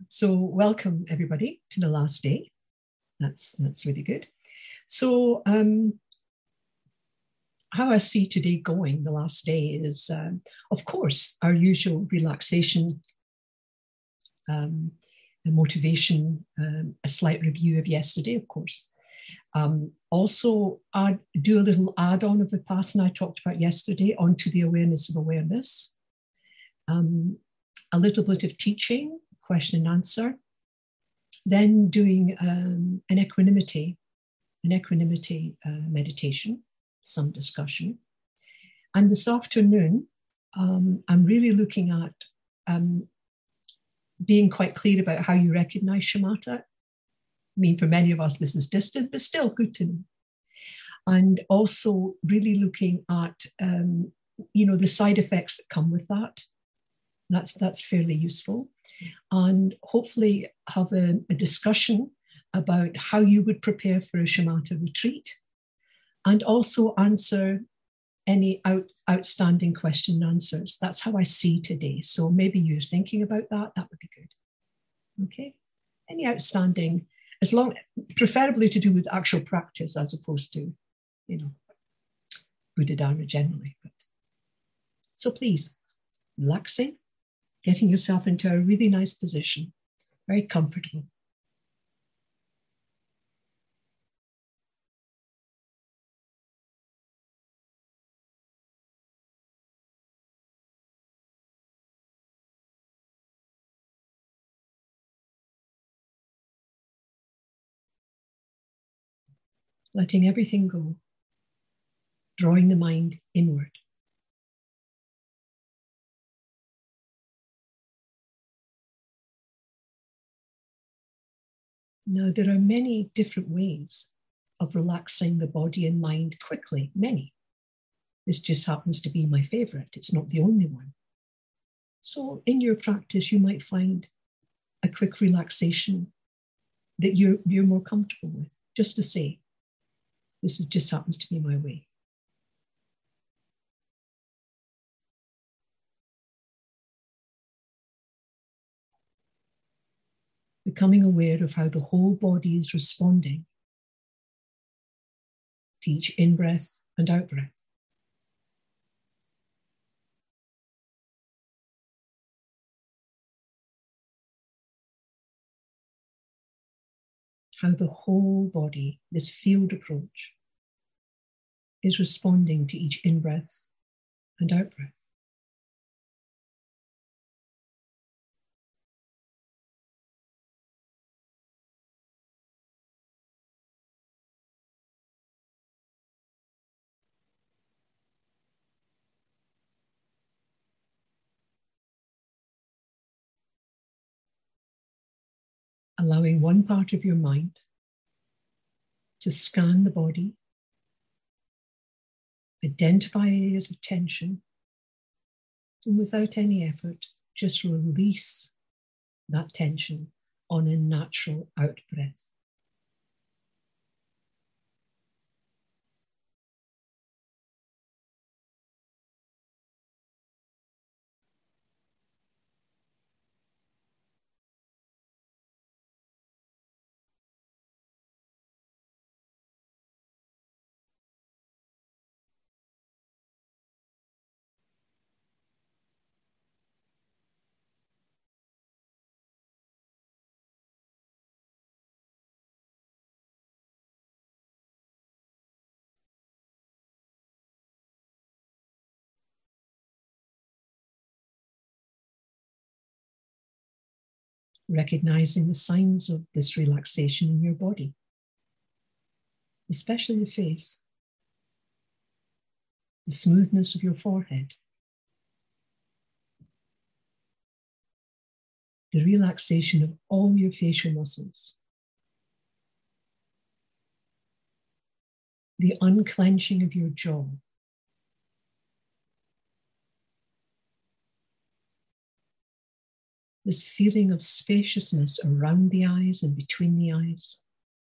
So welcome everybody to the last day. That's really good. So how I see today going, the last day is, of course, our usual relaxation, and motivation, a slight review of yesterday, of course. Also, I'd do a little add-on of the Vipassana I talked about yesterday onto the awareness of awareness. A little bit of teaching, question and answer. Then doing an equanimity meditation, some discussion. And this afternoon, I'm really looking at being quite clear about how you recognize shamatha. I mean, for many of us, this is distant, but still good to know. And also really looking at, the side effects that come with that. That's fairly useful. And hopefully have a discussion about how you would prepare for a shamatha retreat, and also answer any outstanding question and answers. That's how I see today. So maybe you're thinking about that would be good. Okay. Any outstanding, preferably to do with actual practice as opposed to, Buddha Dharma generally. So please, relaxing, getting yourself into a really nice position, very comfortable. Letting everything go, drawing the mind inward. Now, there are many different ways of relaxing the body and mind quickly, many. This just happens to be my favorite. It's not the only one. So in your practice, you might find a quick relaxation that you're more comfortable with, just to say, this just happens to be my way. Becoming aware of how the whole body is responding to each in-breath and out-breath. How the whole body, this field approach, is responding to each in-breath and out-breath. Allowing one part of your mind to scan the body, identify areas of tension, and without any effort, just release that tension on a natural out-breath. Recognizing the signs of this relaxation in your body, especially the face, the smoothness of your forehead, the relaxation of all your facial muscles, the unclenching of your jaw, this feeling of spaciousness around the eyes and between the eyes.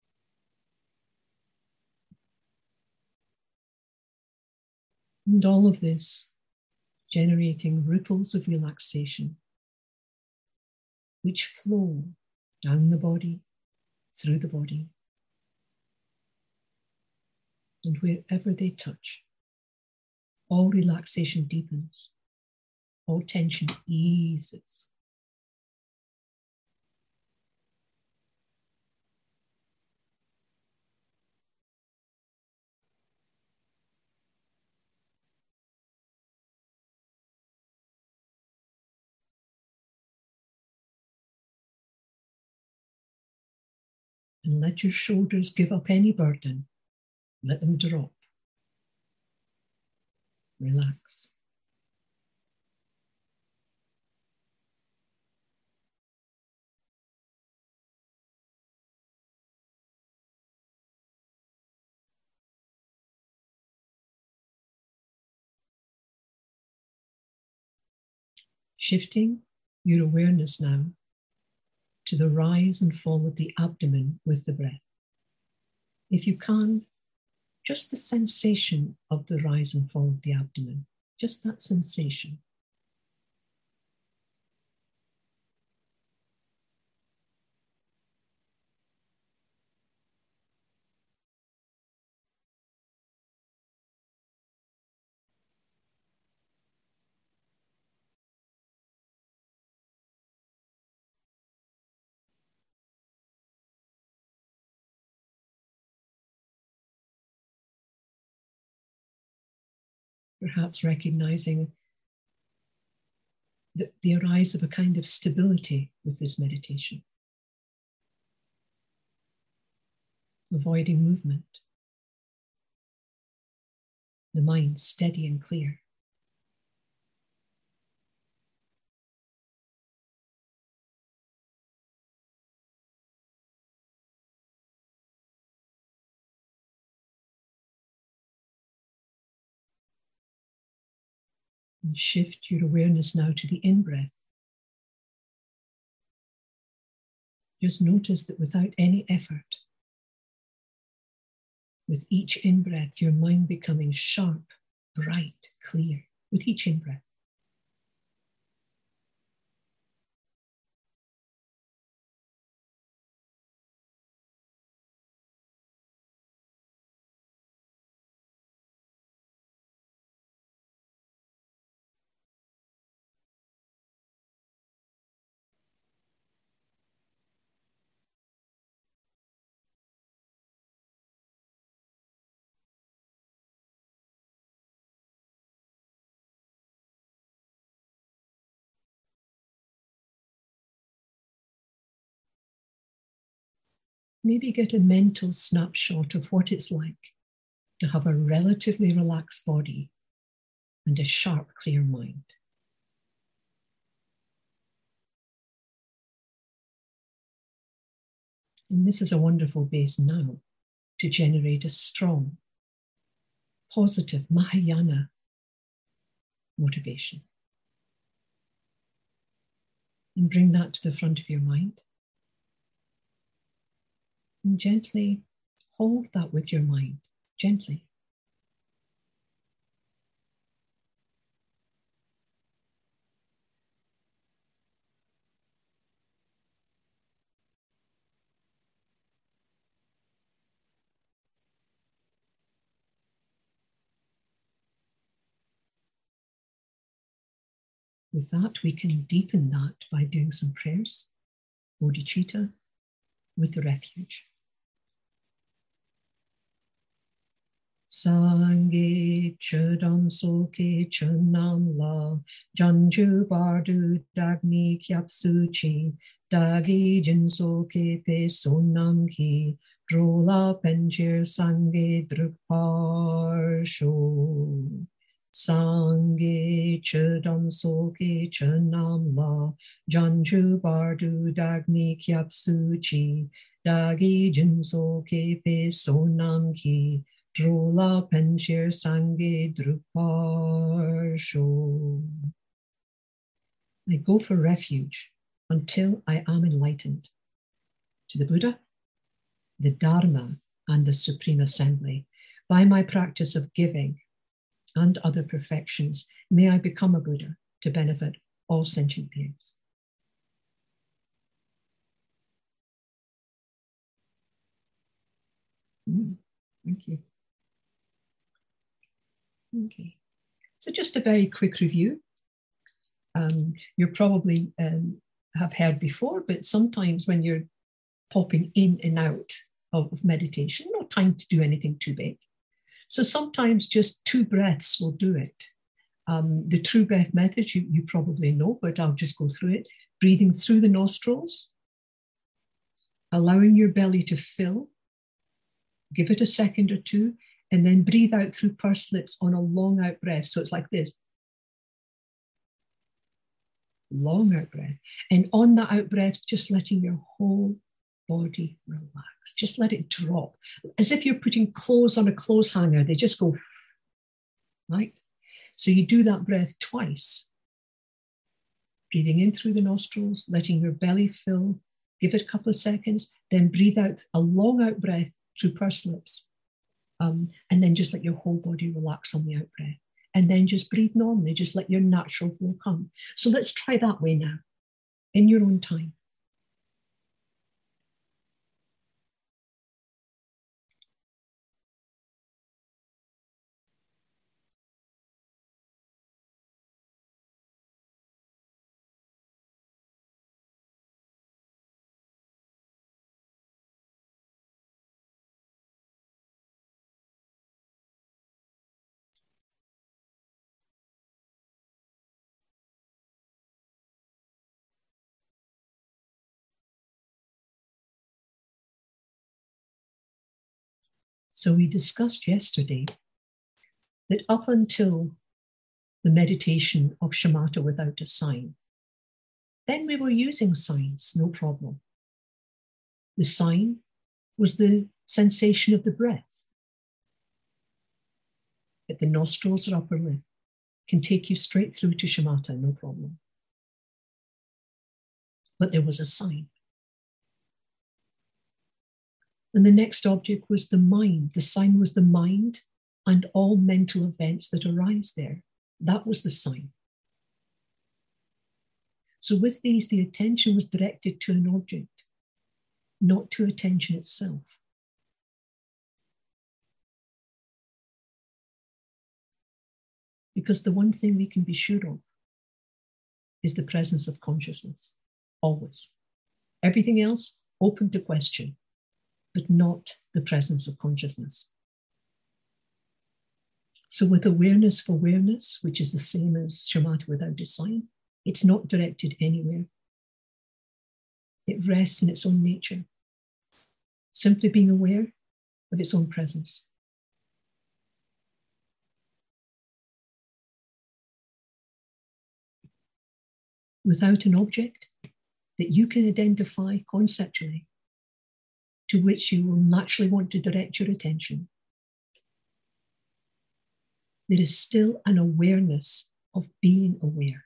And all of this generating ripples of relaxation which flow down the body, through the body, and wherever they touch, all relaxation deepens, all tension eases. And let your shoulders give up any burden. Let them drop. Relax. Shifting your awareness now to the rise and fall of the abdomen with the breath. If you can, just the sensation of the rise and fall of the abdomen, just that sensation. Perhaps recognizing the arise of a kind of stability with this meditation. Avoiding movement. The mind steady and clear. And shift your awareness now to the in-breath. Just notice that without any effort, with each in-breath, your mind becoming sharp, bright, clear, with each in-breath. Maybe get a mental snapshot of what it's like to have a relatively relaxed body and a sharp, clear mind. And this is a wonderful base now to generate a strong, positive Mahayana motivation. And bring that to the front of your mind. And gently hold that with your mind, gently. With that, we can deepen that by doing some prayers, bodhicitta, with the refuge. Sangye chodam soke chunam la janju bardu dagmi kyapsuchi dagi jinsoke pe sonam ki drola penjir sangye drukparsho. Sangye chodam soke chunam la janju bardu dagmi kyapsuchi dagi jinsoke pe sonam ki Drola Penshir Sange Druparsho. I go for refuge until I am enlightened. To the Buddha, the Dharma, and the Supreme Assembly, by my practice of giving and other perfections, may I become a Buddha to benefit all sentient beings. Thank you. Okay. So just a very quick review. You're probably have heard before, but sometimes when you're popping in and out of meditation, no time to do anything too big. So sometimes just 2 breaths will do it. The true breath method, you probably know, but I'll just go through it. Breathing through the nostrils, allowing your belly to fill, give it a second or 2, and then breathe out through pursed lips on a long out breath. So it's like this. Long out breath. And on that out breath, just letting your whole body relax. Just let it drop. As if you're putting clothes on a clothes hanger. They just go, right? So you do that breath twice. Breathing in through the nostrils, letting your belly fill. Give it a couple of seconds. Then breathe out a long out breath through pursed lips. And then just let your whole body relax on the out breath. And then just breathe normally. Just let your natural flow come. So let's try that way now, in your own time. So we discussed yesterday that up until the meditation of shamatha without a sign, then we were using signs, no problem. The sign was the sensation of the breath at the nostrils or upper lip, can take you straight through to shamatha, no problem. But there was a sign. And the next object was the mind. The sign was the mind and all mental events that arise there. That was the sign. So with these, the attention was directed to an object, not to attention itself. Because the one thing we can be sure of is the presence of consciousness, always. Everything else, open to question, but not the presence of consciousness. So with awareness for awareness, which is the same as shamatha without a sign, it's not directed anywhere. It rests in its own nature, simply being aware of its own presence. Without an object that you can identify conceptually, to which you will naturally want to direct your attention, there is still an awareness of being aware.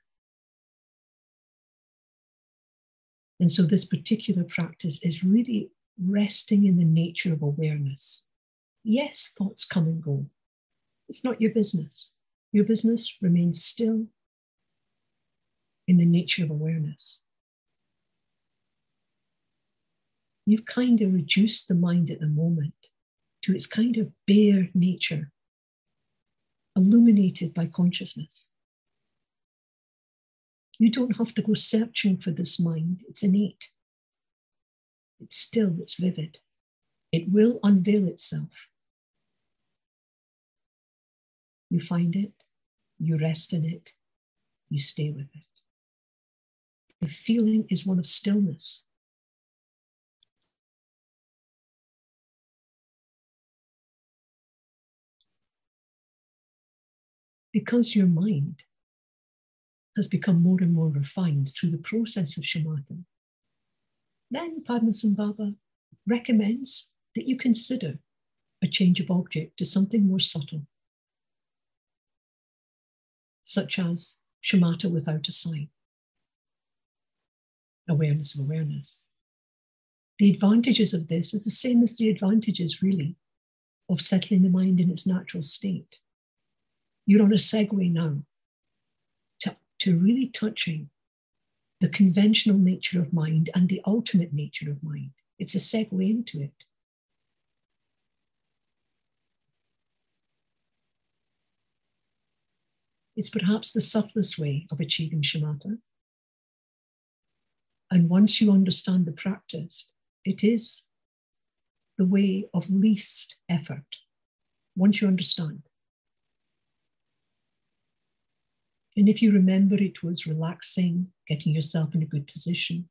And so this particular practice is really resting in the nature of awareness. Yes, thoughts come and go. It's not your business. Your business remains still in the nature of awareness. You've kind of reduced the mind at the moment to its kind of bare nature, illuminated by consciousness. You don't have to go searching for this mind. It's innate. It's still, it's vivid. It will unveil itself. You find it, you rest in it, you stay with it. The feeling is one of stillness. Because your mind has become more and more refined through the process of shamatha, then Padmasambhava recommends that you consider a change of object to something more subtle, such as shamatha without a sign, awareness of awareness. The advantages of this is the same as the advantages, really, of settling the mind in its natural state. You're on a segue now to really touching the conventional nature of mind and the ultimate nature of mind. It's a segue into it. It's perhaps the subtlest way of achieving shamatha. And once you understand the practice, it is the way of least effort. Once you understand. And if you remember, it was relaxing, getting yourself in a good position,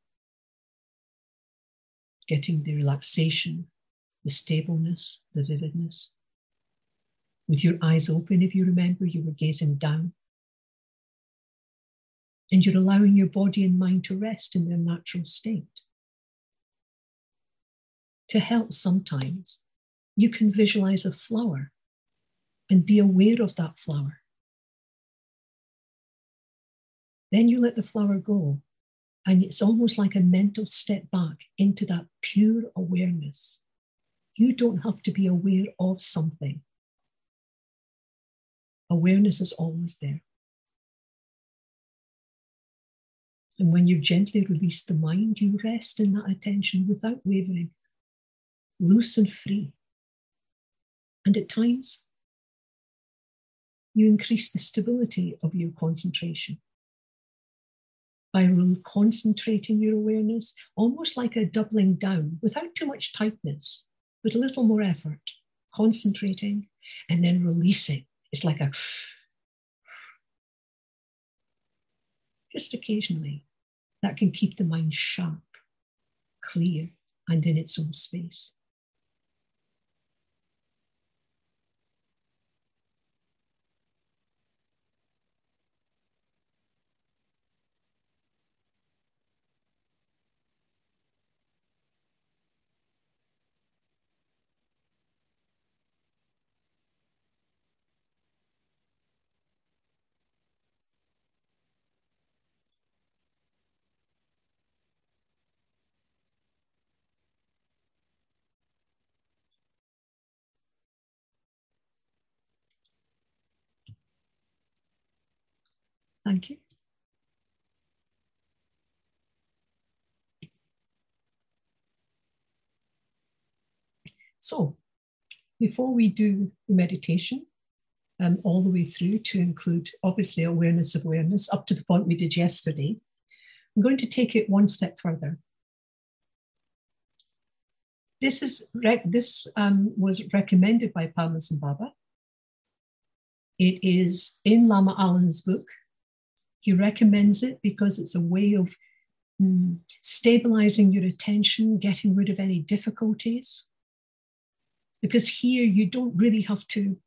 getting the relaxation, the stableness, the vividness. With your eyes open, if you remember, you were gazing down. And you're allowing your body and mind to rest in their natural state. To help sometimes, you can visualize a flower and be aware of that flower. Then you let the flower go, and it's almost like a mental step back into that pure awareness. You don't have to be aware of something. Awareness is always there. And when you gently release the mind, you rest in that attention without wavering, loose and free. And at times, you increase the stability of your concentration by concentrating your awareness, almost like a doubling down, without too much tightness, but a little more effort, concentrating and then releasing. It's like a just occasionally. That can keep the mind sharp, clear, and in its own space. Thank you. So, before we do the meditation, all the way through to include, obviously, awareness of awareness, up to the point we did yesterday, I'm going to take it one step further. This was recommended by Padmasambhava. It is in Lama Allen's book. He recommends it because it's a way of stabilizing your attention, getting rid of any difficulties. Because here you don't really have to,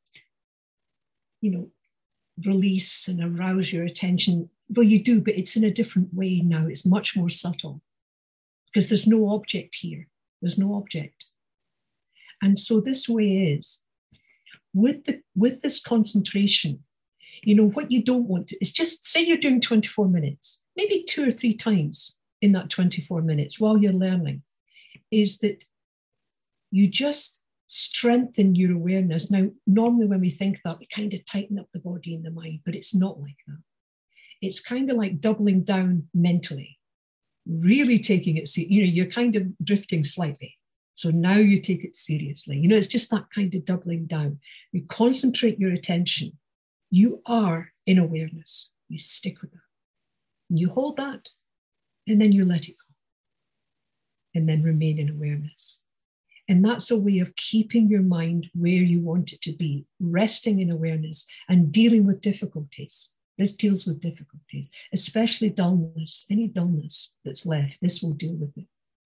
release and arouse your attention. Well, you do, but it's in a different way now. It's much more subtle because there's no object here. There's no object. And so this way is, with this concentration, what you don't want to is just say you're doing 24 minutes, maybe 2 or 3 times in that 24 minutes while you're learning, is that you just strengthen your awareness. Now, normally when we think that, we kind of tighten up the body and the mind, but it's not like that. It's kind of like doubling down mentally, really taking it, you're kind of drifting slightly. So now you take it seriously. It's just that kind of doubling down. You concentrate your attention. You are in awareness. You stick with that. You hold that, and then you let it go. And then remain in awareness. And that's a way of keeping your mind where you want it to be, resting in awareness and dealing with difficulties. This deals with difficulties, especially dullness, any dullness that's left. This will deal with it.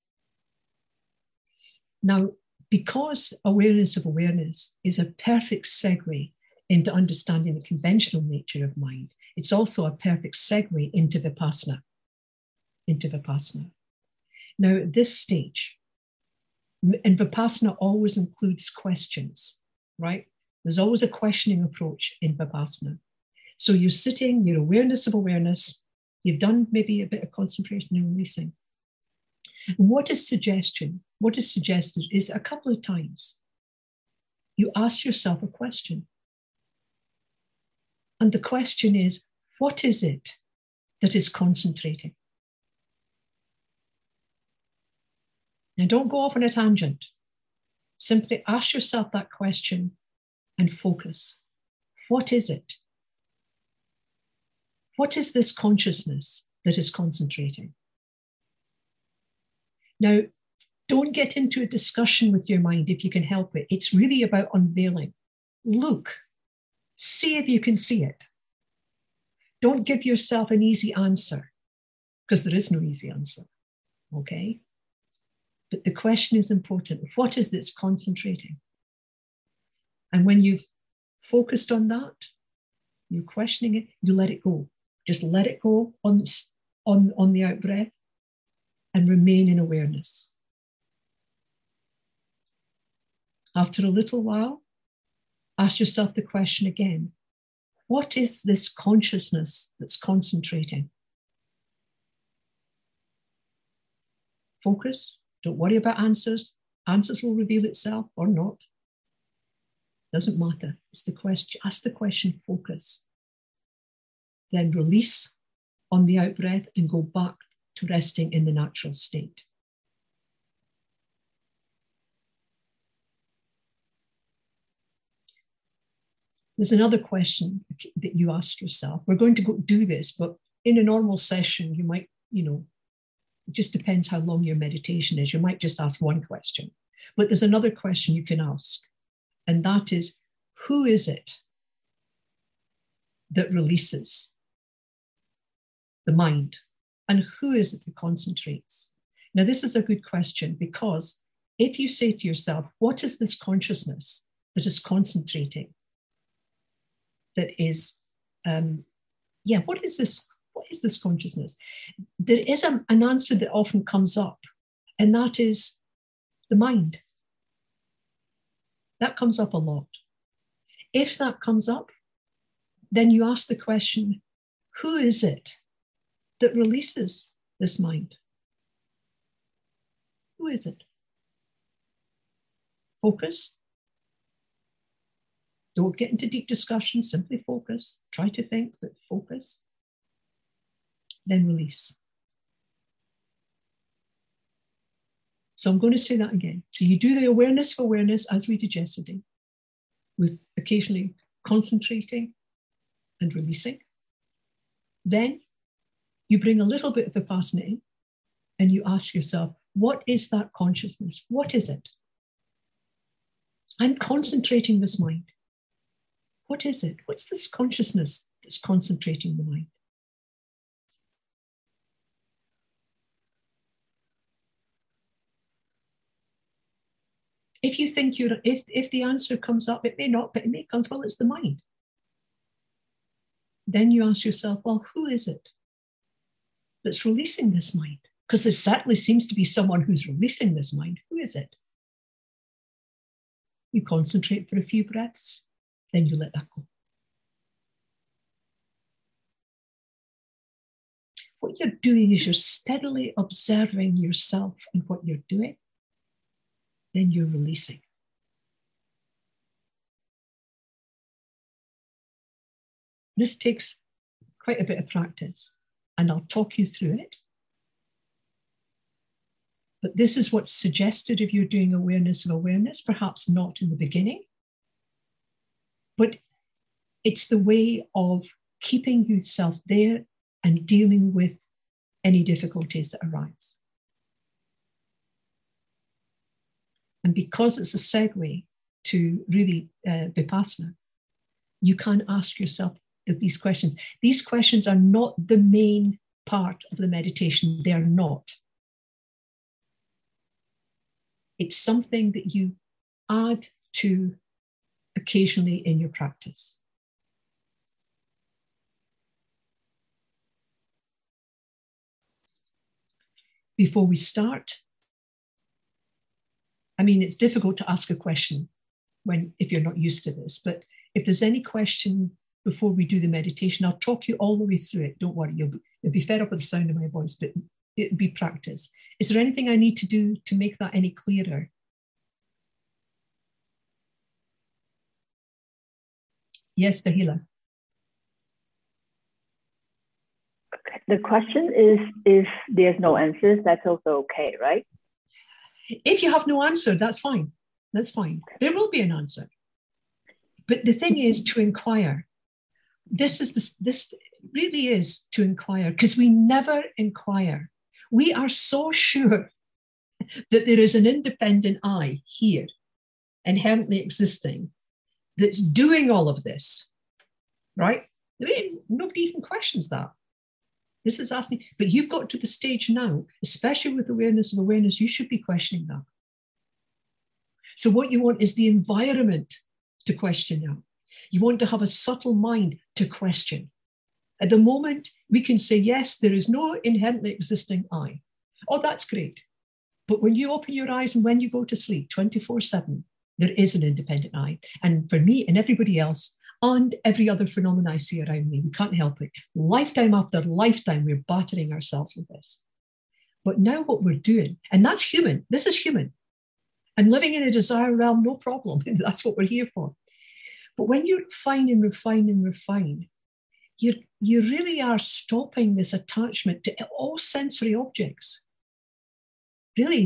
Now, because awareness of awareness is a perfect segue into understanding the conventional nature of mind, it's also a perfect segue into Vipassana. Now, at this stage, and Vipassana always includes questions, right? There's always a questioning approach in Vipassana. So you're sitting, your awareness of awareness, you've done maybe a bit of concentration and releasing. And what is suggested is a couple of times you ask yourself a question. And the question is, what is it that is concentrating? Now, don't go off on a tangent. Simply ask yourself that question and focus. What is it? What is this consciousness that is concentrating? Now, don't get into a discussion with your mind if you can help it. It's really about unveiling. Look, see if you can see it. Don't give yourself an easy answer, because there is no easy answer, okay? But the question is important. What is this concentrating? And when you've focused on that, you're questioning it, you let it go. Just let it go on the out breath and remain in awareness. After a little while, ask yourself the question again. What is this consciousness that's concentrating? Focus. Don't worry about answers. Answers will reveal itself or not. Doesn't matter. It's the question. Ask the question, focus. Then release on the out breath and go back to resting in the natural state. There's another question that you ask yourself. We're going to go do this, but in a normal session, you might, it just depends how long your meditation is. You might just ask one question, but there's another question you can ask. And that is, who is it that releases the mind? And who is it that concentrates? Now, this is a good question, because if you say to yourself, what is this consciousness that is concentrating? That is, what is this? What is this consciousness? There is an answer that often comes up, and that is the mind. That comes up a lot. If that comes up, then you ask the question, who is it that releases this mind? Who is it? Focus. Don't get into deep discussion, simply focus. Try to think, but focus. Then release. So I'm going to say that again. So you do the awareness of awareness as we did yesterday, with occasionally concentrating and releasing. Then you bring a little bit of Vipassana in and you ask yourself, what is that consciousness? What is it? I'm concentrating this mind. What is it? What's this consciousness that's concentrating the mind? If you think if the answer comes up, it may not, but it may come, well, it's the mind. Then you ask yourself, well, who is it that's releasing this mind? Because there certainly seems to be someone who's releasing this mind. Who is it? You concentrate for a few breaths, then you let that go. What you're doing is you're steadily observing yourself and what you're doing. Then you're releasing. This takes quite a bit of practice, and I'll talk you through it. But this is what's suggested if you're doing awareness of awareness, perhaps not in the beginning, but it's the way of keeping yourself there and dealing with any difficulties that arise. And because it's a segue to really Vipassana, you can ask yourself these questions. These questions are not the main part of the meditation. They are not. It's something that you add to occasionally in your practice. Before we start, I mean, it's difficult to ask a question if you're not used to this, but if there's any question before we do the meditation, I'll talk you all the way through it. Don't worry, you'll be fed up with the sound of my voice, but it'll be practice. Is there anything I need to do to make that any clearer? Yes, Dahila. The question is, if there's no answers, that's also okay, right? If you have no answer, that's fine. That's fine. There will be an answer. But the thing is to inquire. This really is to inquire, because we never inquire. We are so sure that there is an independent I here, inherently existing, that's doing all of this, right? I mean, nobody even questions that. This is asking, but you've got to the stage now, especially with awareness of awareness, you should be questioning that. So what you want is the environment to question now. You want to have a subtle mind to question. At the moment, we can say, yes, there is no inherently existing I. Oh, that's great. But when you open your eyes and when you go to sleep 24/7, there is an independent I. And for me and everybody else, and every other phenomenon I see around me, we can't help it. Lifetime after lifetime, we're battering ourselves with this. But now what we're doing, and that's human, this is human. And living in a desire realm, no problem. That's what we're here for. But when you refine and refine and refine, you really are stopping this attachment to all sensory objects. Really,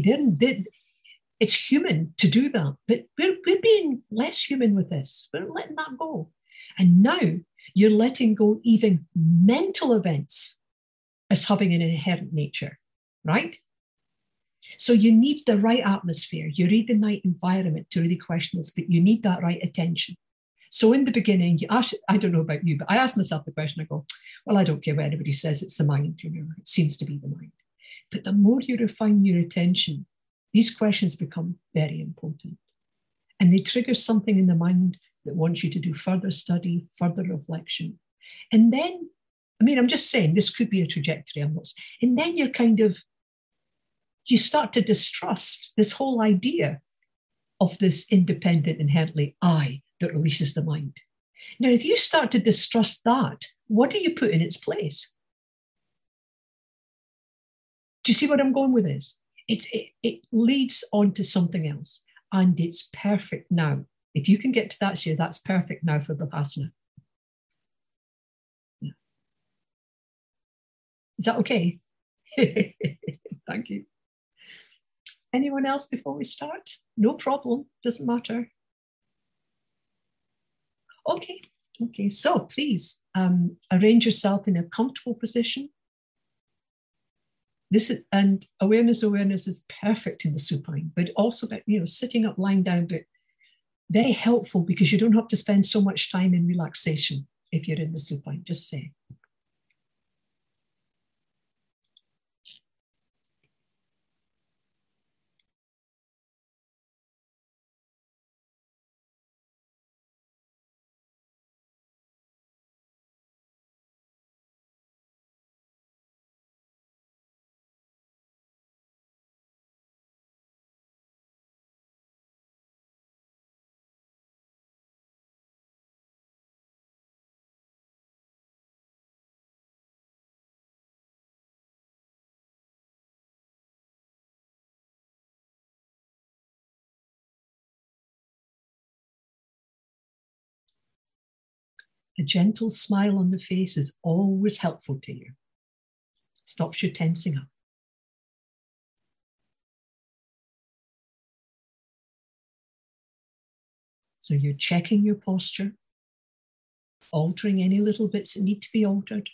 it's human to do that, but we're being less human with this. We're letting that go. And now you're letting go even mental events as having an inherent nature, right? So you need the right atmosphere. You need the right environment to really question this, but you need that right attention. So in the beginning, I don't know about you, but I asked myself the question, I go, well, I don't care what anybody says, it's the mind, it seems to be the mind. But the more you refine your attention, these questions become very important. And they trigger something in the mind that wants you to do further study, further reflection. And then, I mean, I'm just saying, this could be a trajectory almost. And then you start to distrust this whole idea of this independent, inherently I that releases the mind. Now, if you start to distrust that, what do you put in its place? Do you see what I'm going with this? It leads on to something else, and it's perfect now. If you can get to that sphere, that's perfect now for Vipassana. Yeah. Is that okay? Thank you. Anyone else before we start? No problem, doesn't matter. Okay, so please arrange yourself in a comfortable position. And awareness is perfect in the supine, but also sitting up, lying down, but very helpful because you don't have to spend so much time in relaxation if you're in the supine, just say. A gentle smile on the face is always helpful to you. Stops you tensing up. So you're checking your posture, altering any little bits that need to be altered.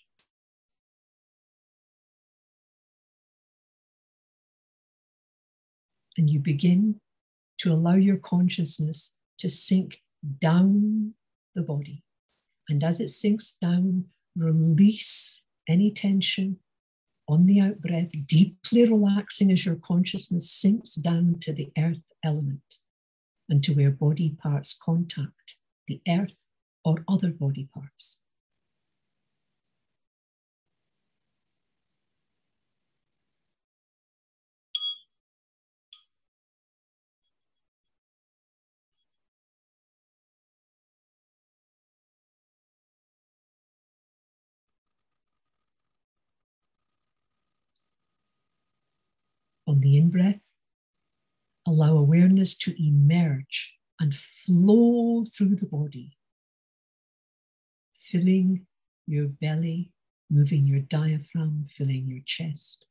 And you begin to allow your consciousness to sink down the body. And as it sinks down, release any tension on the out breath, deeply relaxing as your consciousness sinks down to the earth element and to where body parts contact the earth or other body parts. On the in-breath, allow awareness to emerge and flow through the body, filling your belly, moving your diaphragm, filling your chest.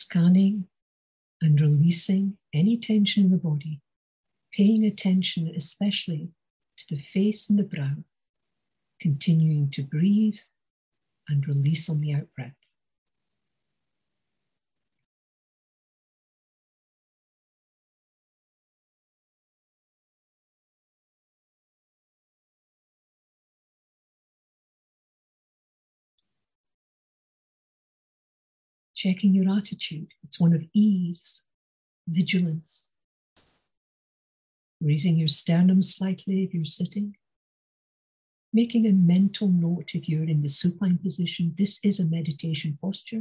scanning and releasing any tension in the body, paying attention especially to the face and the brow, continuing to breathe and release on the out-breath. Checking your attitude. It's one of ease, vigilance. Raising your sternum slightly if you're sitting. Making a mental note if you're in the supine position. This is a meditation posture.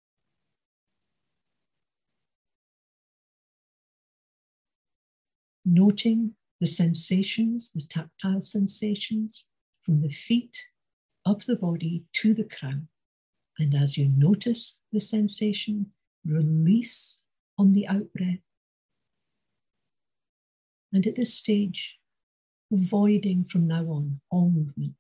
Noting the sensations, the tactile sensations from the feet up the body to the crown. And as you notice the sensation, release on the out-breath. And at this stage, avoiding from now on all movement.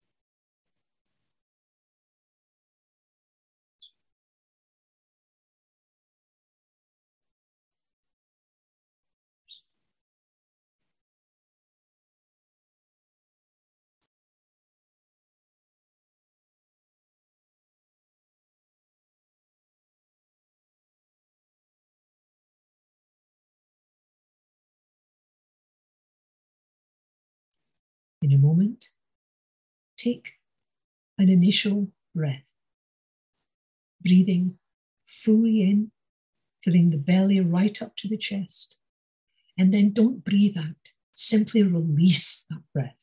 In a moment, take an initial breath, breathing fully in, filling the belly right up to the chest, and then don't breathe out, simply release that breath.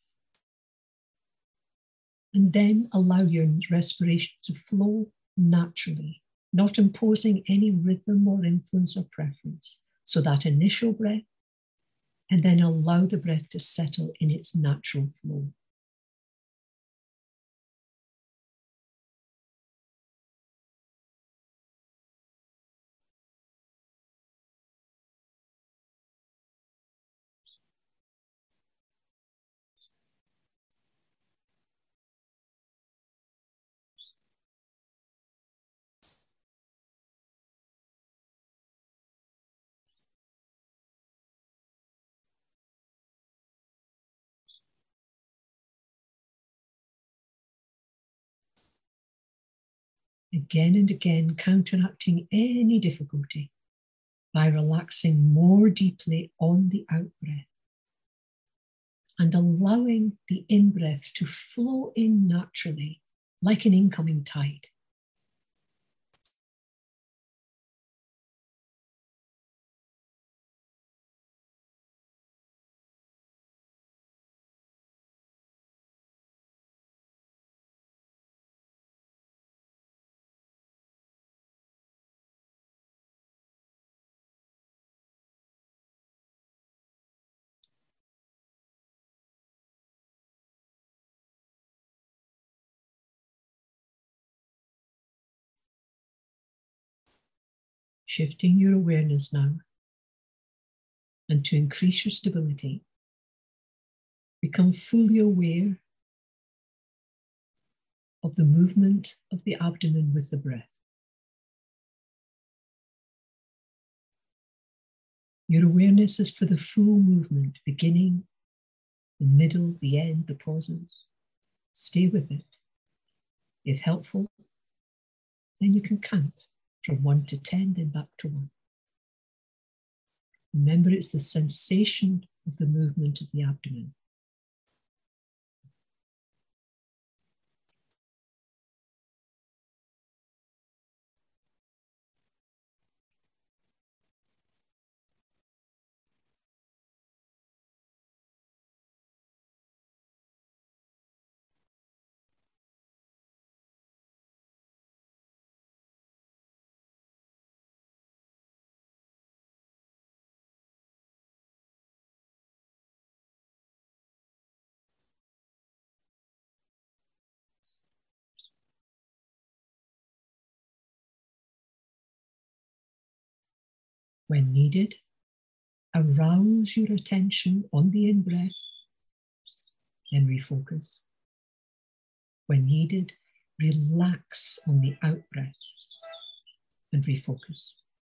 And then allow your respiration to flow naturally, not imposing any rhythm or influence or preference. So that initial breath, and then allow the breath to settle in its natural flow. Again and again, counteracting any difficulty by relaxing more deeply on the out-breath and allowing the in-breath to flow in naturally like an incoming tide. Shifting your awareness now, and to increase your stability, become fully aware of the movement of the abdomen with the breath. Your awareness is for the full movement, beginning, the middle, the end, the pauses. Stay with it. If helpful, then you can count from 1 to 10, then back to 1. Remember, it's the sensation of the movement of the abdomen. When needed, arouse your attention on the in-breath, then refocus. When needed, relax on the out-breath and refocus.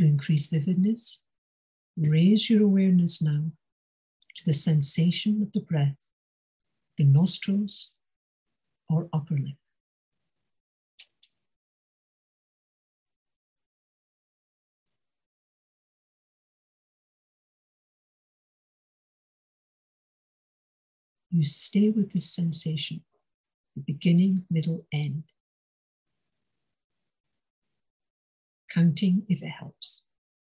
To increase vividness, raise your awareness now to the sensation of the breath, the nostrils or upper lip. You stay with this sensation, the beginning, middle, end, counting if it helps.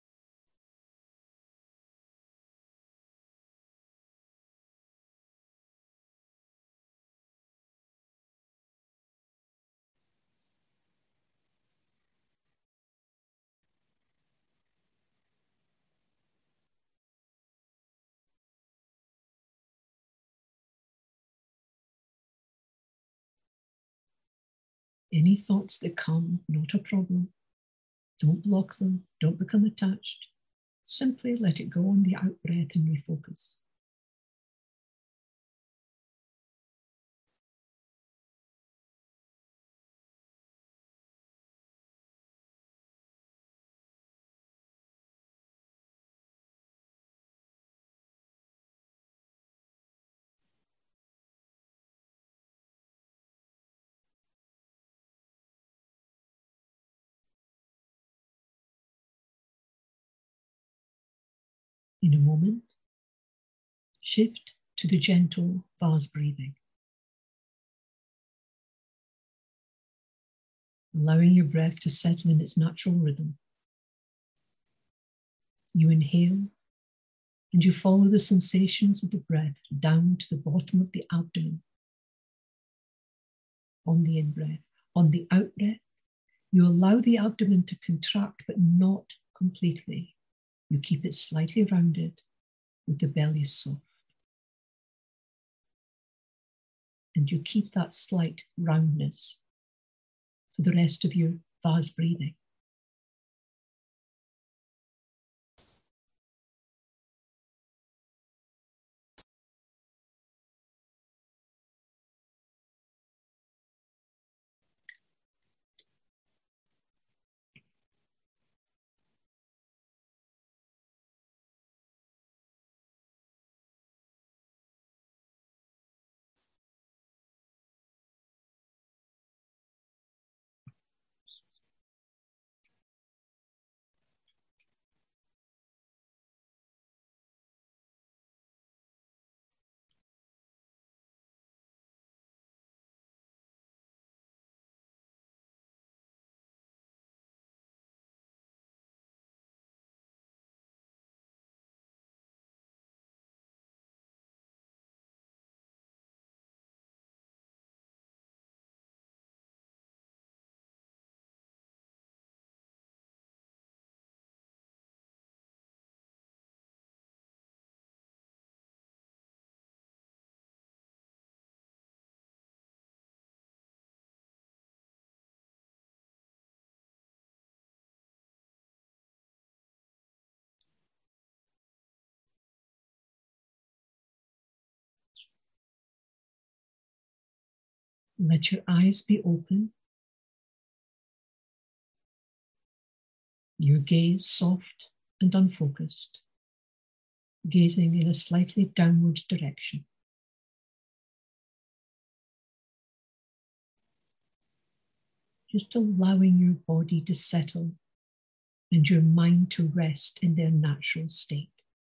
Any thoughts that come, not a problem. Don't block them, don't become attached. Simply let it go on the out breath and refocus. In a moment, shift to the gentle vase breathing, allowing your breath to settle in its natural rhythm. You inhale and you follow the sensations of the breath down to the bottom of the abdomen on the in-breath. On the out-breath, you allow the abdomen to contract, but not completely. You keep it slightly rounded with the belly soft. And you keep that slight roundness for the rest of your vase breathing. Let your eyes be open, your gaze soft and unfocused, gazing in a slightly downward direction. Just allowing your body to settle and your mind to rest in their natural state.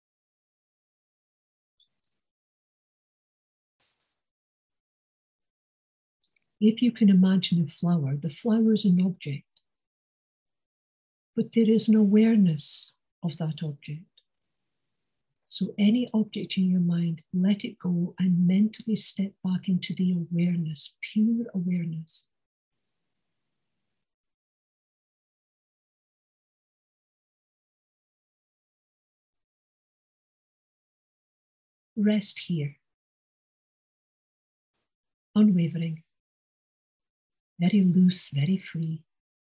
If you can imagine a flower, the flower is an object, but there is an awareness of that object. So any object in your mind, let it go and mentally step back into the awareness, pure awareness. Rest here, unwavering, very loose, very free,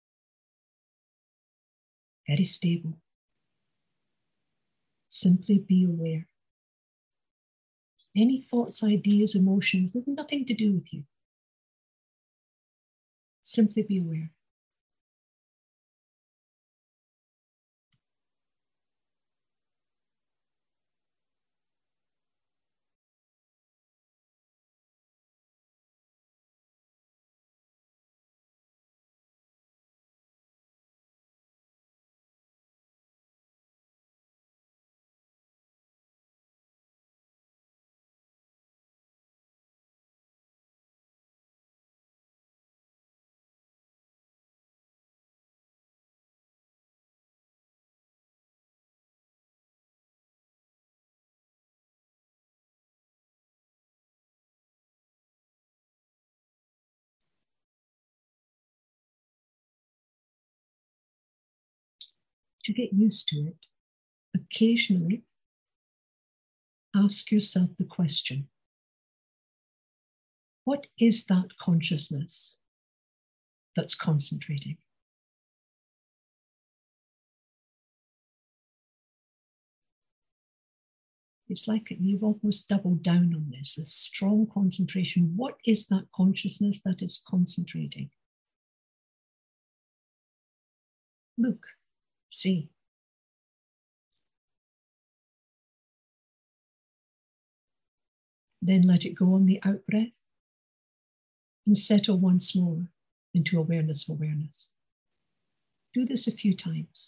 very stable. Simply be aware. Any thoughts, ideas, emotions, there's nothing to do with you. Simply be aware. to get used to it, occasionally ask yourself the question, what is that consciousness that's concentrating? It's like you've almost doubled down on this, a strong concentration. What is that consciousness that is concentrating? Look, see. Then let it go on the out breath and settle once more into awareness of awareness. Do this a few times.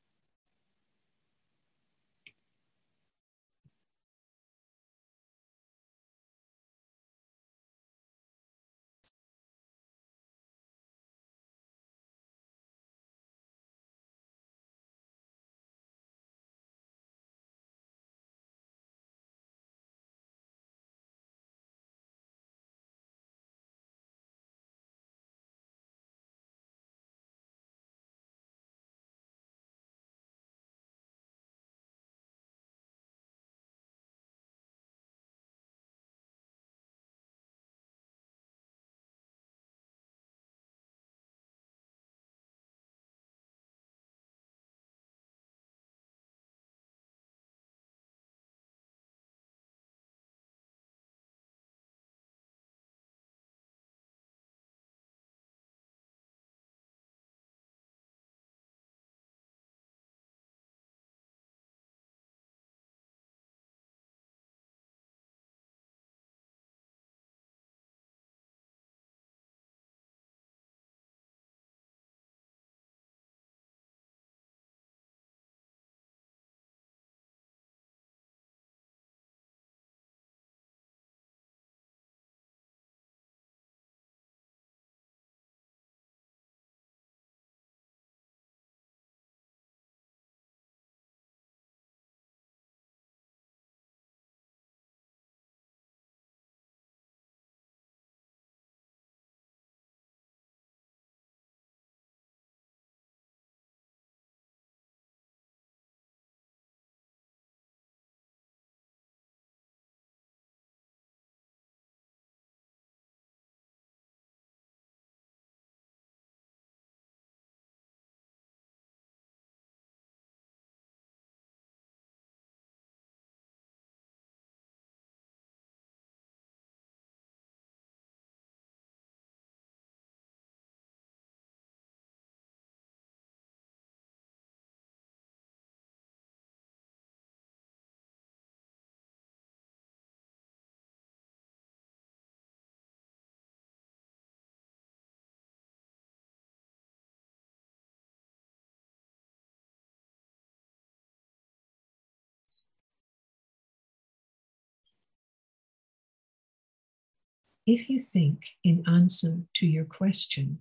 If you think in answer to your question,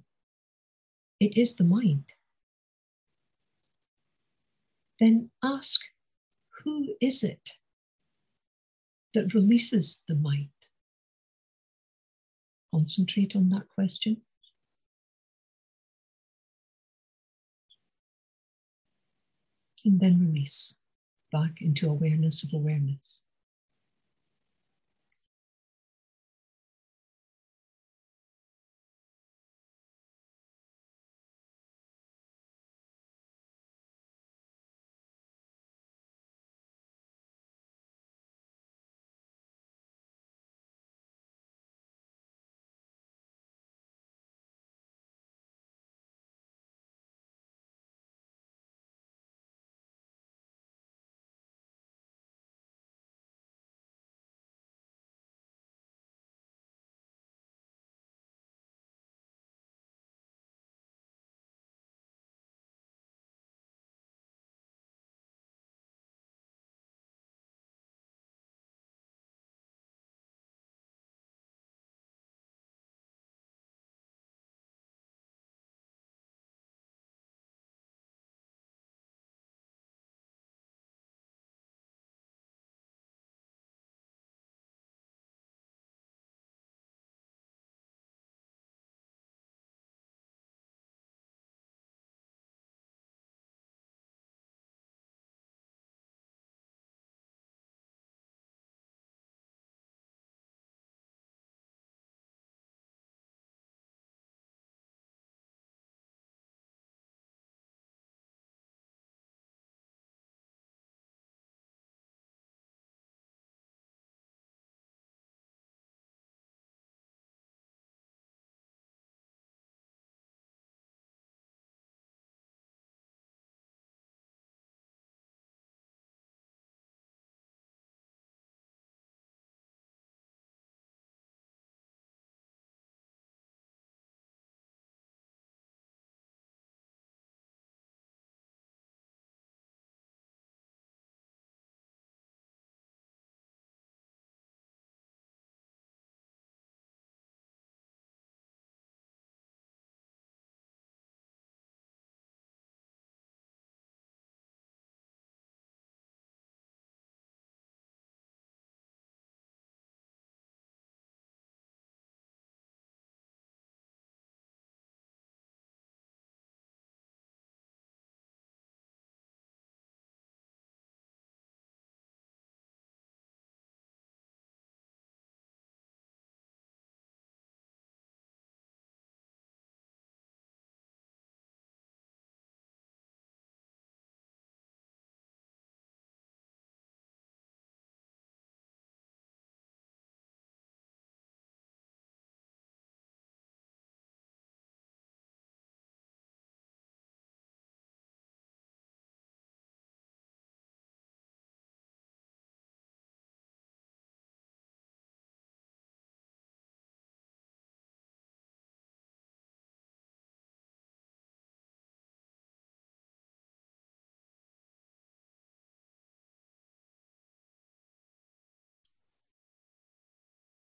it is the mind, then ask, who is it that releases the mind? Concentrate on that question. And then release back into awareness of awareness.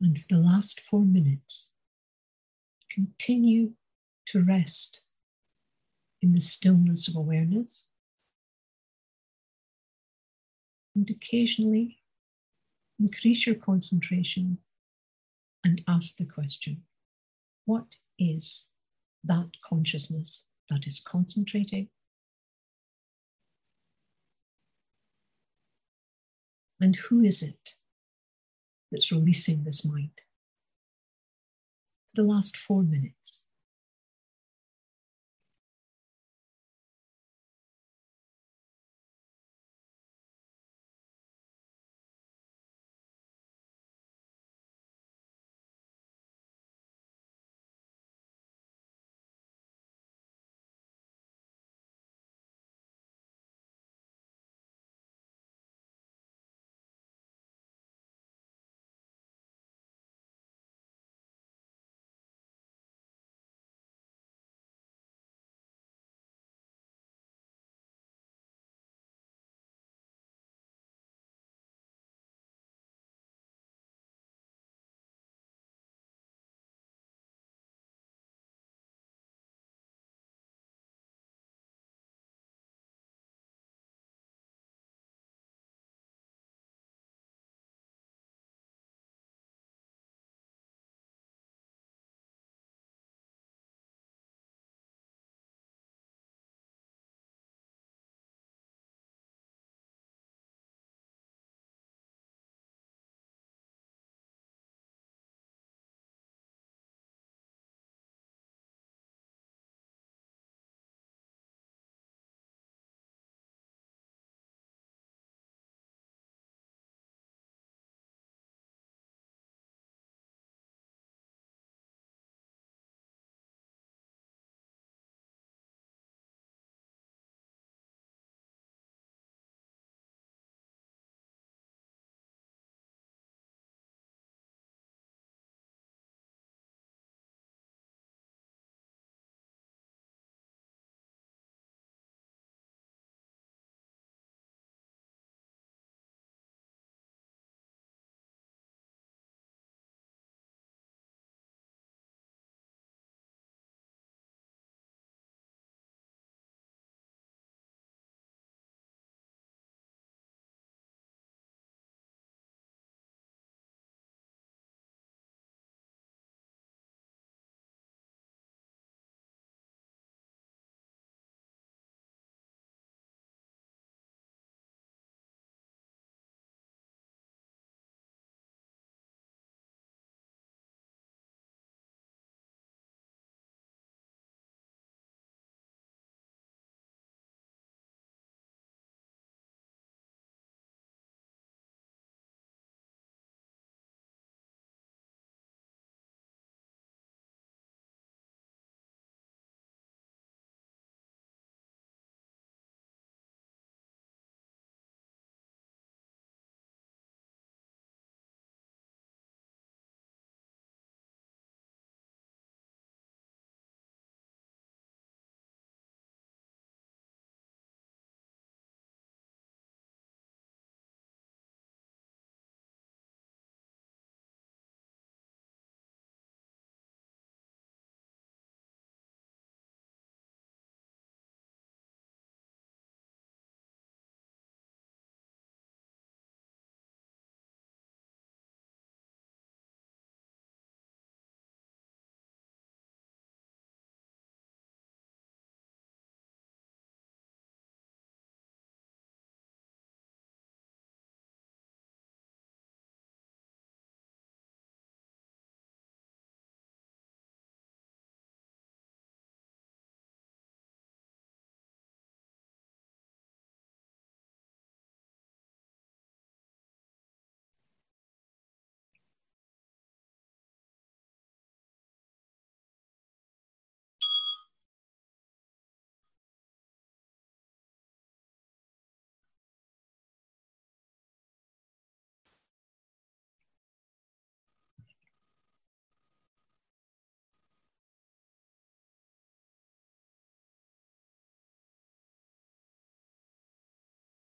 And for the last 4 minutes, continue to rest in the stillness of awareness. And occasionally increase your concentration and ask the question, what is that consciousness that is concentrating? And who is it that's releasing this mind? The last 4 minutes.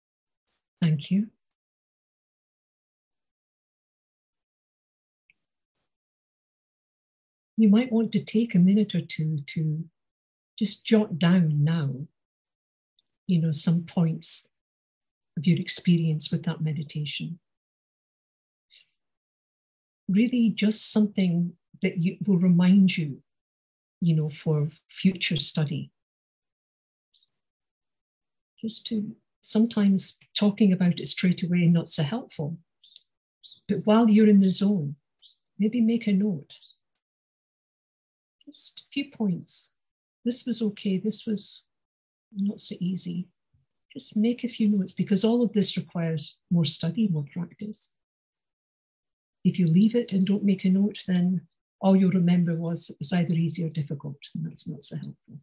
Thank you. you might want to take a minute or two to just jot down now, some points of your experience with that meditation. Really just something that will remind you, for future study. Just to, sometimes talking about it straight away, not so helpful. But while you're in the zone, maybe make a note. Just a few points. This was okay. This was not so easy. Just make a few notes, because all of this requires more study, more practice. If you leave it and don't make a note, then all you'll remember was it was either easy or difficult, and that's not so helpful.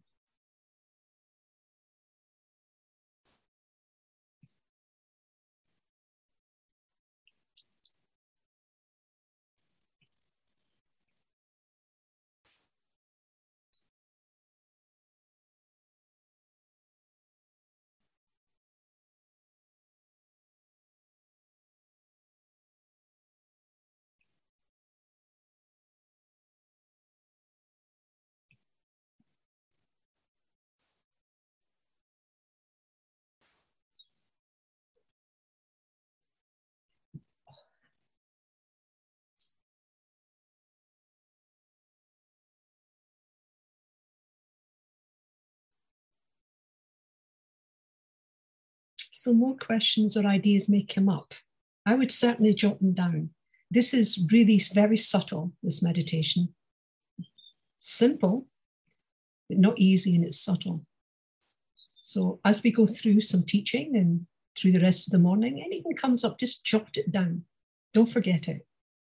So more questions or ideas may come up. I would certainly jot them down. This is really very subtle, this meditation. Simple, but not easy, and it's subtle. So as we go through some teaching and through the rest of the morning, anything comes up, just jot it down. Don't forget it.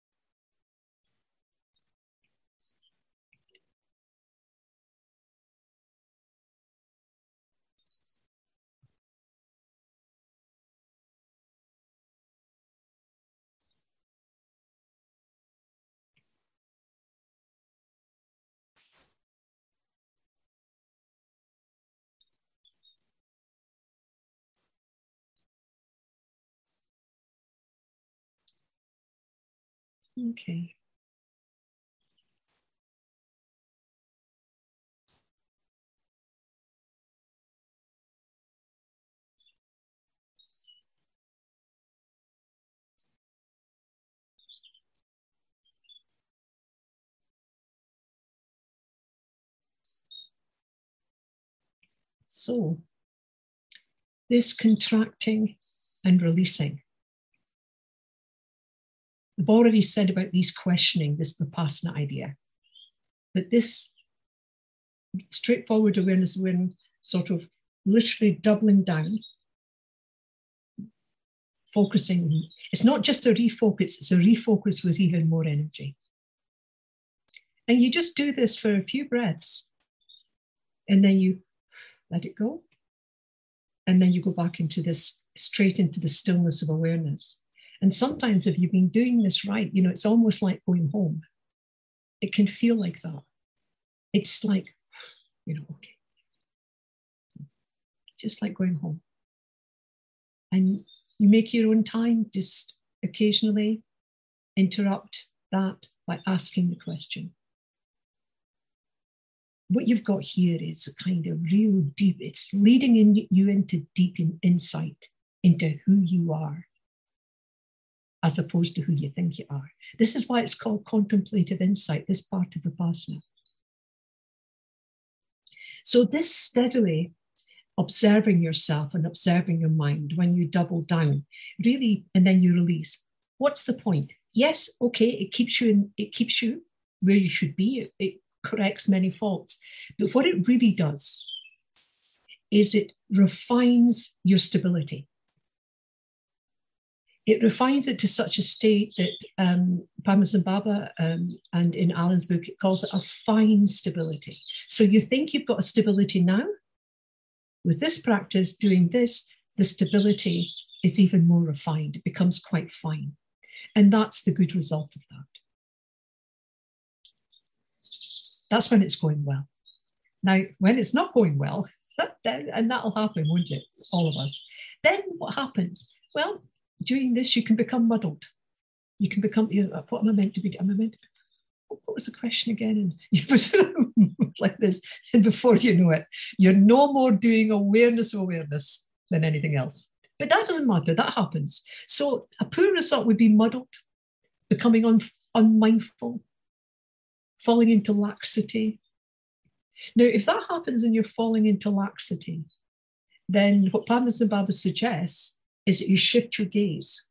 Okay. So, this contracting and releasing. I've already said about these questioning, this Vipassana idea. But this straightforward awareness, when sort of literally doubling down, focusing. It's not just a refocus, it's a refocus with even more energy. And you just do this for a few breaths, and then you let it go. And then you go back into this, straight into the stillness of awareness. And sometimes if you've been doing this right, it's almost like going home. It can feel like that. It's like, okay. Just like going home. And you make your own time, just occasionally interrupt that by asking the question. What you've got here is a kind of real deep, it's leading you into deep insight into who you are, as opposed to who you think you are. This is why it's called contemplative insight, this part of Vipassana. So this steadily observing yourself and observing your mind when you double down, really, and then you release. What's the point? Yes, okay, it keeps you where you should be. It corrects many faults. But what it really does is it refines your stability. It refines it to such a state that Padmasambhava and in Alan's book, it calls it a fine stability. So you think you've got a stability now. With this practice, doing this, the stability is even more refined. It becomes quite fine. And that's the good result of that. That's when it's going well. Now, when it's not going well, and that'll happen, won't it? All of us. Then what happens? Well, doing this, you can become muddled. You can become, what am I meant to be? what was the question again? And you was like this, and before you know it, you're no more doing awareness than anything else. But that doesn't matter, that happens. So a poor result would be muddled, becoming unmindful, falling into laxity. Now, if that happens and you're falling into laxity, then what Padmasambhava suggests is that you shift your gaze.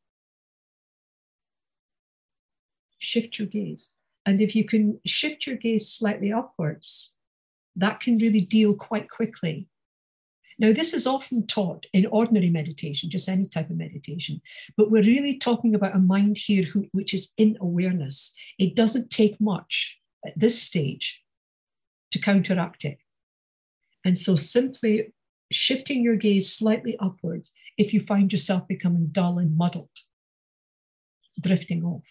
Shift your gaze. And if you can shift your gaze slightly upwards, that can really deal quite quickly. Now, this is often taught in ordinary meditation, just any type of meditation, but we're really talking about a mind here which is in awareness. It doesn't take much at this stage to counteract it. And so simply shifting your gaze slightly upwards if you find yourself becoming dull and muddled, drifting off.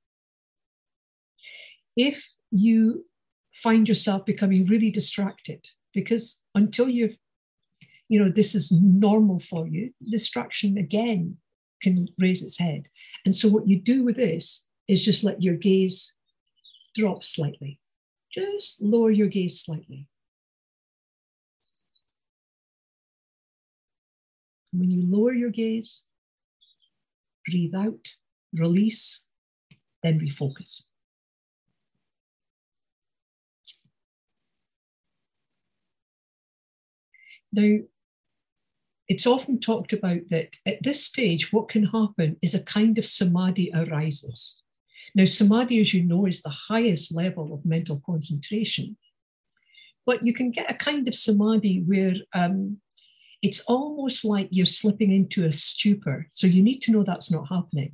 If you find yourself becoming really distracted, because until this is normal for you, distraction again can raise its head. And so what you do with this is just let your gaze drop slightly. Just lower your gaze slightly. When you lower your gaze, breathe out, release, then refocus. Now, it's often talked about that at this stage, what can happen is a kind of samadhi arises. Now, samadhi, as you know, is the highest level of mental concentration. But you can get a kind of samadhi where it's almost like you're slipping into a stupor. So you need to know that's not happening.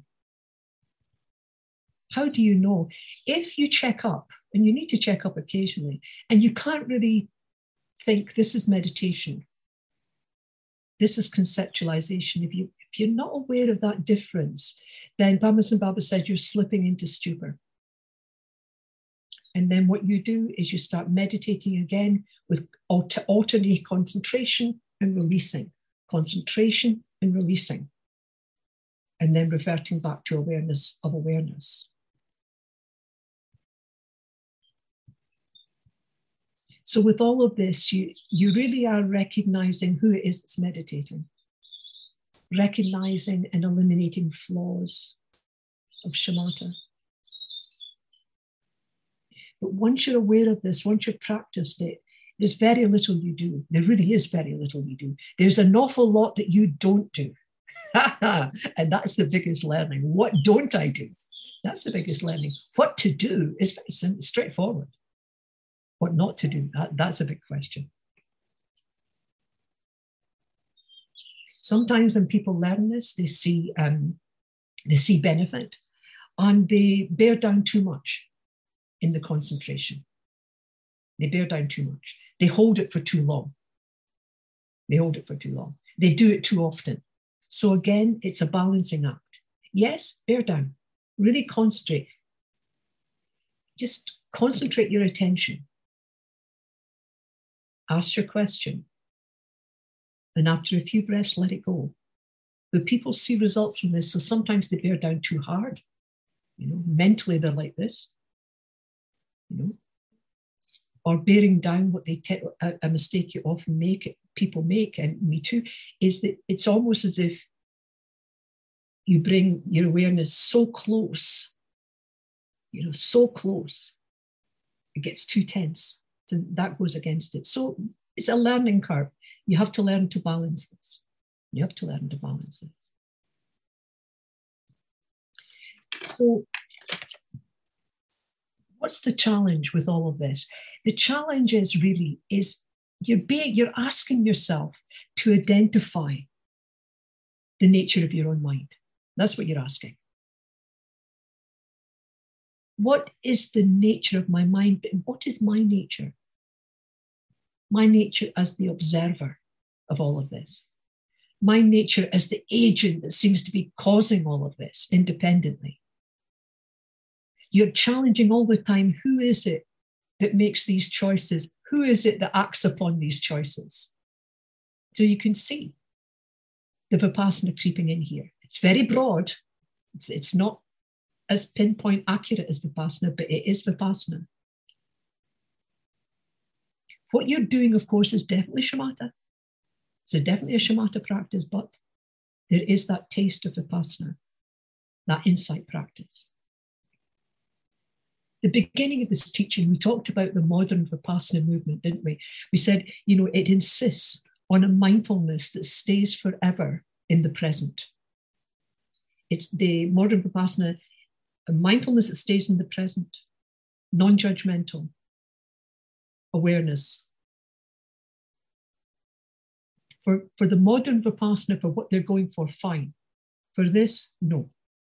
How do you know? If you check up, and you need to check up occasionally, and you can't really think this is meditation, this is conceptualization. If you're not aware of that difference, then Padmasambhava said you're slipping into stupor. And then what you do is you start meditating again with alternate concentration and releasing, concentration and releasing, and then reverting back to awareness of awareness. So with all of this, you really are recognizing who it is that's meditating, recognizing and eliminating flaws of shamatha. But once you're aware of this, once you've practiced it, there's very little you do. There really is very little you do. There's an awful lot that you don't do. And that's the biggest learning. What don't I do? That's the biggest learning. What to do is very simple, straightforward. What not to do, that's a big question. Sometimes when people learn this, they see benefit, and they bear down too much in the concentration. They bear down too much. They hold it for too long. They do it too often. So again, it's a balancing act. Yes, bear down. Really concentrate. Just concentrate your attention. Ask your question. And after a few breaths, let it go. But people see results from this, so sometimes they bear down too hard. Mentally they're like this. Or bearing down what they a mistake you often people make, and me too, is that it's almost as if you bring your awareness so close, so close, it gets too tense. So that goes against it. So it's a learning curve. You have to learn to balance this. So what's the challenge with all of this? The challenge is you're asking yourself to identify the nature of your own mind. That's what you're asking. What is the nature of my mind? What is my nature? My nature as the observer of all of this. My nature as the agent that seems to be causing all of this independently. You're challenging all the time, who is it that makes these choices? Who is it that acts upon these choices? So you can see the Vipassana creeping in here. It's very broad. It's not as pinpoint accurate as Vipassana, but it is Vipassana. What you're doing, of course, is definitely shamatha. It's definitely a shamatha practice, but there is that taste of Vipassana, that insight practice. The beginning of this teaching, we talked about the modern Vipassana movement, didn't we? We said, it insists on a mindfulness that stays forever in the present. It's the modern Vipassana, a mindfulness that stays in the present, non-judgmental awareness. For the modern Vipassana, for what they're going for, fine. For this, no.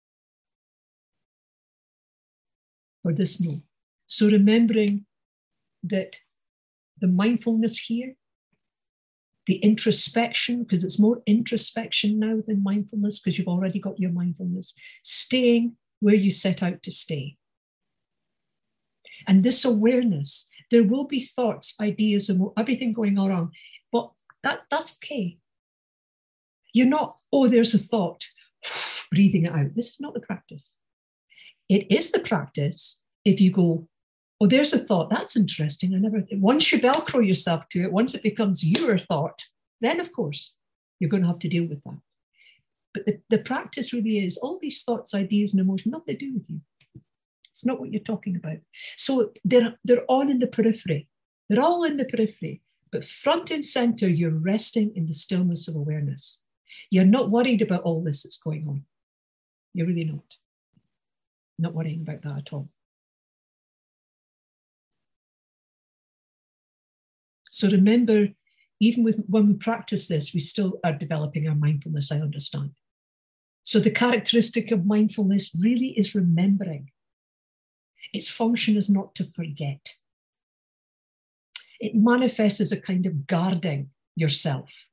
For this, no. So remembering that the mindfulness here, the introspection, because it's more introspection now than mindfulness, because you've already got your mindfulness, staying where you set out to stay. And this awareness, there will be thoughts, ideas, and everything going around, but that's okay. You're not, there's a thought, breathing it out. This is not the practice. It is the practice if you go, there's a thought, that's interesting. Once you Velcro yourself to it, once it becomes your thought, then of course, you're going to have to deal with that. But the practice really is all these thoughts, ideas, and emotions, nothing to do with you. It's not what you're talking about. So they're on in the periphery. They're all in the periphery. But front and center, you're resting in the stillness of awareness. You're not worried about all this that's going on. You're really not. Not worrying about that at all. So remember, even when we practice this, we still are developing our mindfulness, I understand. So the characteristic of mindfulness really is remembering. Its function is not to forget. It manifests as a kind of guarding yourself.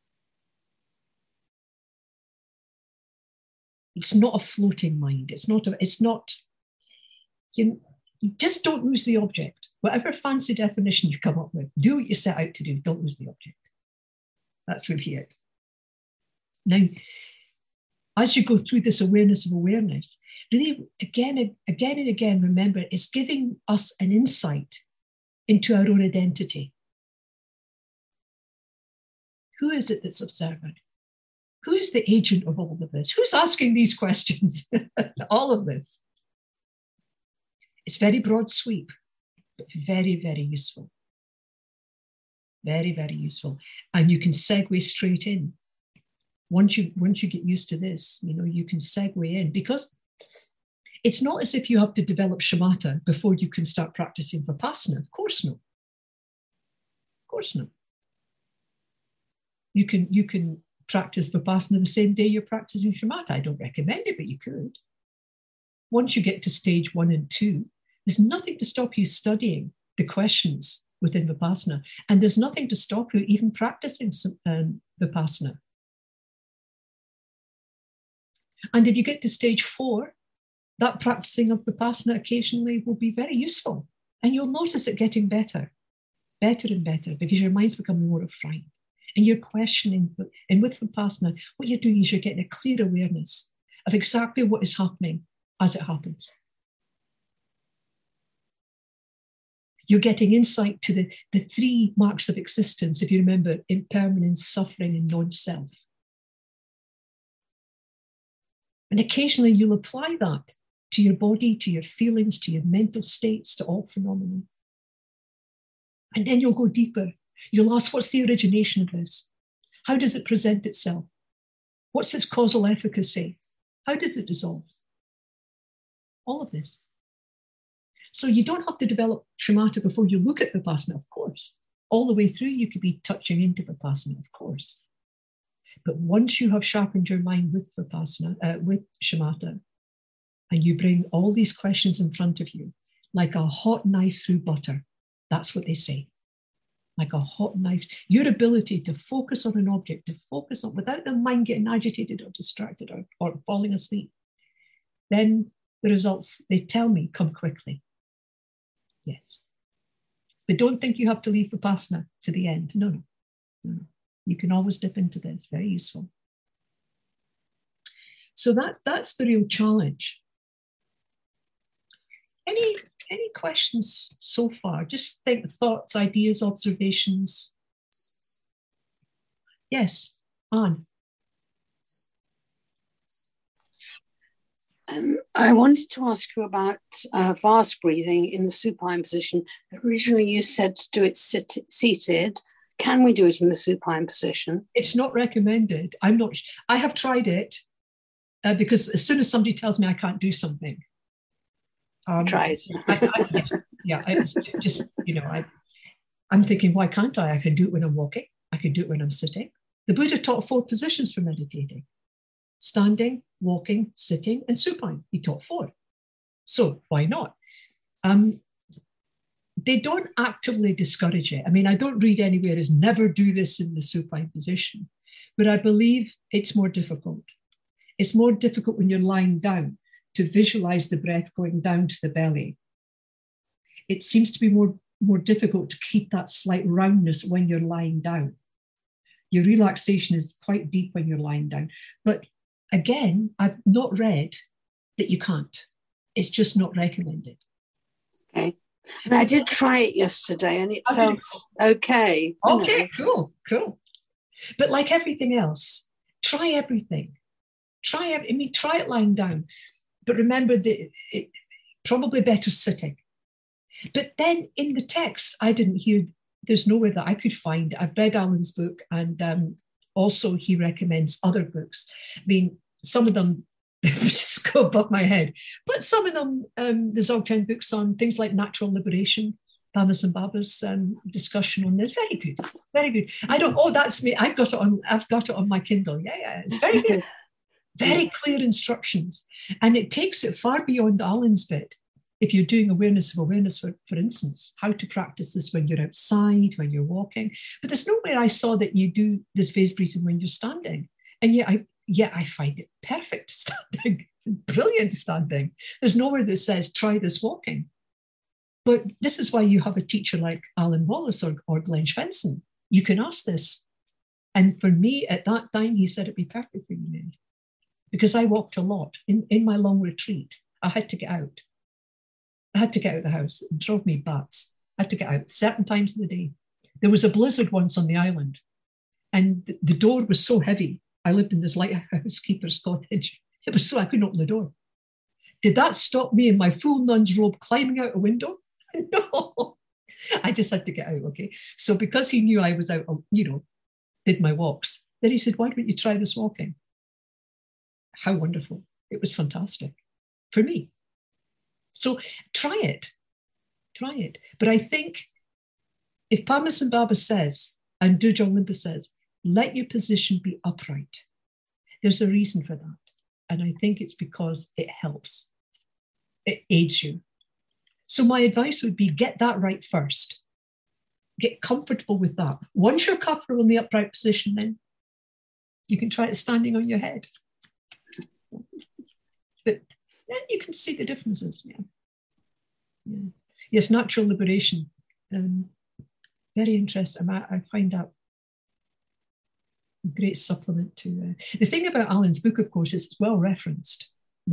It's not a floating mind. You just don't lose the object. Whatever fancy definition you come up with, do what you set out to do. Don't lose the object. That's really it. Now, as you go through this awareness of awareness, really again and again, remember, it's giving us an insight into our own identity. Who is it that's observant? Who is the agent of all of this? Who's asking these questions? All of this. It's very broad sweep, but very, very useful. Very, very useful. And you can segue straight in. Once you get used to this, you can segue in, because it's not as if you have to develop shamatha before you can start practicing Vipassana. Of course not. Of course not. You can practice Vipassana the same day you're practicing shamatha. I don't recommend it, but you could. Once you get to stage 1 and 2, there's nothing to stop you studying the questions within Vipassana. And there's nothing to stop you even practicing Vipassana. And if you get to stage 4, that practicing of Vipassana occasionally will be very useful. And you'll notice it getting better and better, because your mind's becoming more refined. And you're questioning. And with Vipassana, what you're doing is you're getting a clear awareness of exactly what is happening as it happens. You're getting insight to the 3 marks of existence, if you remember: impermanence, suffering, and non-self. And occasionally you'll apply that to your body, to your feelings, to your mental states, to all phenomena. And then you'll go deeper. You'll ask, what's the origination of this? How does it present itself? What's its causal efficacy? How does it dissolve? All of this. So you don't have to develop shamatha before you look at Vipassana, of course. All the way through, you could be touching into Vipassana, of course. But once you have sharpened your mind with Vipassana, with shamatha, and you bring all these questions in front of you, like a hot knife through butter, that's what they say. Like a hot knife, your ability to focus on an object, to focus on, without the mind getting agitated or distracted or falling asleep, then the results, they tell me, come quickly. Yes. But don't think you have to leave Vipassana to the end. No. You can always dip into this. Very useful. So that's the real challenge. Any questions so far? Just think thoughts, ideas, observations. Yes, Anne. I wanted to ask you about vase breathing in the supine position. Originally, you said to do it seated. Can we do it in the supine position? It's not recommended. I have tried it because as soon as somebody tells me I can't do something, try it. I'm thinking, why can't I? I can do it when I'm walking. I can do it when I'm sitting. The Buddha taught 4 positions for meditating: standing, walking, sitting, and supine. He taught 4. So why not? They don't actively discourage it. I mean, I don't read anywhere as never do this in the supine position, but I believe it's more difficult. It's more difficult when you're lying down to visualize the breath going down to the belly. It seems to be more difficult to keep that slight roundness when you're lying down. Your relaxation is quite deep when you're lying down. But again, I've not read that you can't. It's just not recommended. Okay. And I did try it yesterday and it felt okay. Okay, cool. But like everything else, try everything. Try it lying down. But remember that it probably better sitting. But then in the text, I didn't hear, there's nowhere that I could find. I've read Alan's book, and also he recommends other books. I mean, some of them just go above my head, but some of them, the Dzogchen books on things like natural liberation, Paramahansa Baba's discussion on this, very good, very good. That's me. I've got it on my Kindle. Yeah, it's very good. Very clear instructions, and it takes it far beyond Alan's bit. If you're doing awareness of awareness, for instance, how to practice this when you're outside, when you're walking. But there's nowhere I saw that you do this vase breathing when you're standing. And yet I find it perfect standing, brilliant standing. There's nowhere that says, try this walking. But this is why you have a teacher like Alan Wallace or Glenn Svensson. You can ask this. And for me, at that time, he said it'd be perfect for you, Mary. Because I walked a lot. In my long retreat, I had to get out. I had to get out of the house. It drove me bats. I had to get out certain times of the day. There was a blizzard once on the island, and the door was so heavy. I lived in this lighthouse keeper's cottage. It was so I couldn't open the door. Did that stop me in my full nun's robe climbing out a window? No. I just had to get out, okay? So because he knew I was out, did my walks, then he said, why don't you try this walking? How wonderful. It was fantastic for me. So try it. But I think if Paramahansa Baba says, and Dujong Limpa says, let your position be upright, there's a reason for that. And I think it's because it helps. It aids you. So my advice would be get that right first. Get comfortable with that. Once you're comfortable in the upright position, then you can try it standing on your head. But then you can see the differences. Yeah. Yes, natural liberation. Very interesting. I find that a great supplement to the thing about Alan's book, of course, is well referenced.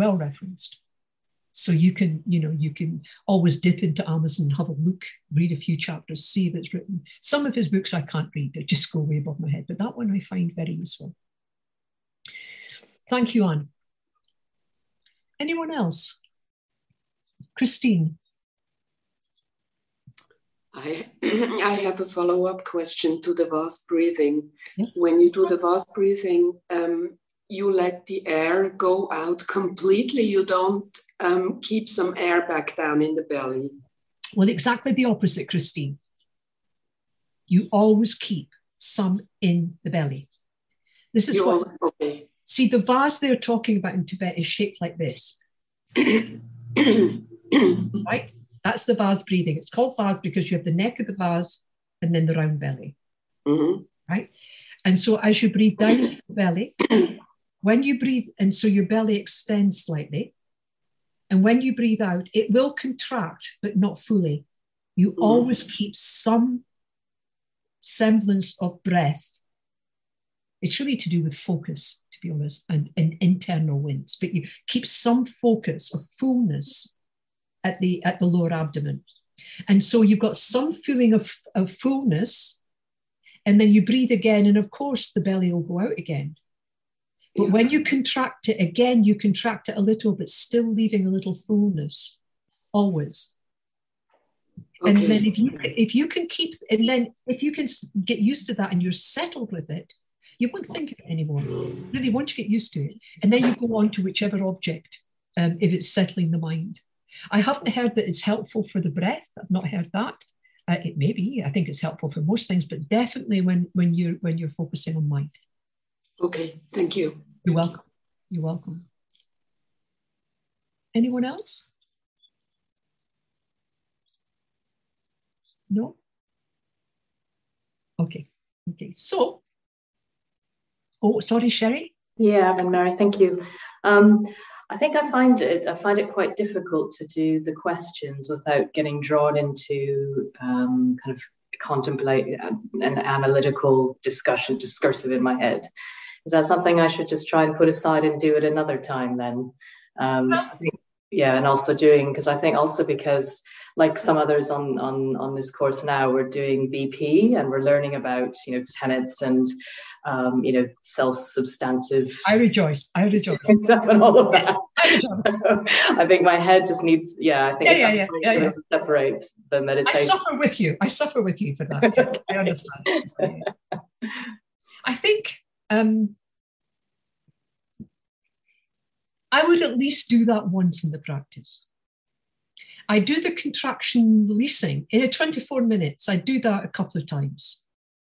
So you can always dip into Amazon, have a look, read a few chapters, see if it's written. Some of his books I can't read, they just go way above my head, but that one I find very useful. Thank you, Anne. Anyone else? Christine. I have a follow-up question to the vase breathing. Yes. When you do the vase breathing, you let the air go out completely. You don't keep some air back down in the belly. Well, exactly the opposite, Christine. You always keep some in the belly. This is okay. See, the vase they're talking about in Tibet is shaped like this. Right? That's the vase breathing. It's called vase because you have the neck of the vase and then the round belly. Mm-hmm. Right? And so as you breathe down into the belly, when you breathe, and so your belly extends slightly, and when you breathe out, it will contract, but not fully. You always keep some semblance of breath. It's really to do with focus, to be honest, and internal winds, but you keep some focus of fullness at the lower abdomen. And so you've got some feeling of fullness, and then you breathe again, and of course the belly will go out again. But when you contract it again, you contract it a little, but still leaving a little fullness, always. Okay. And then if you can keep, and then if you can get used to that and you're settled with it, you won't think of it anymore. Really, once you get used to it, and then you go on to whichever object, if it's settling the mind. I haven't heard that it's helpful for the breath. I've not heard that. It may be. I think it's helpful for most things, but definitely when you're focusing on mind. Okay, thank you. You're welcome. You're welcome. Anyone else? No? Okay. So, sorry, Sherry? Yeah, Mary, thank you. I think I find it quite difficult to do the questions without getting drawn into kind of contemplate an analytical discursive in my head. Is that something I should just try and put aside and do it another time then? I think, yeah, and also because like some others on this course now, we're doing BP and we're learning about, tenets and, self-substantive. I rejoice. And all of that. Yes, so I think my head just needs, separate the meditation. I suffer with you for that. Yes, okay. I understand. I think I would at least do that once in the practice. I do the contraction releasing in a 24 minutes. I do that a couple of times.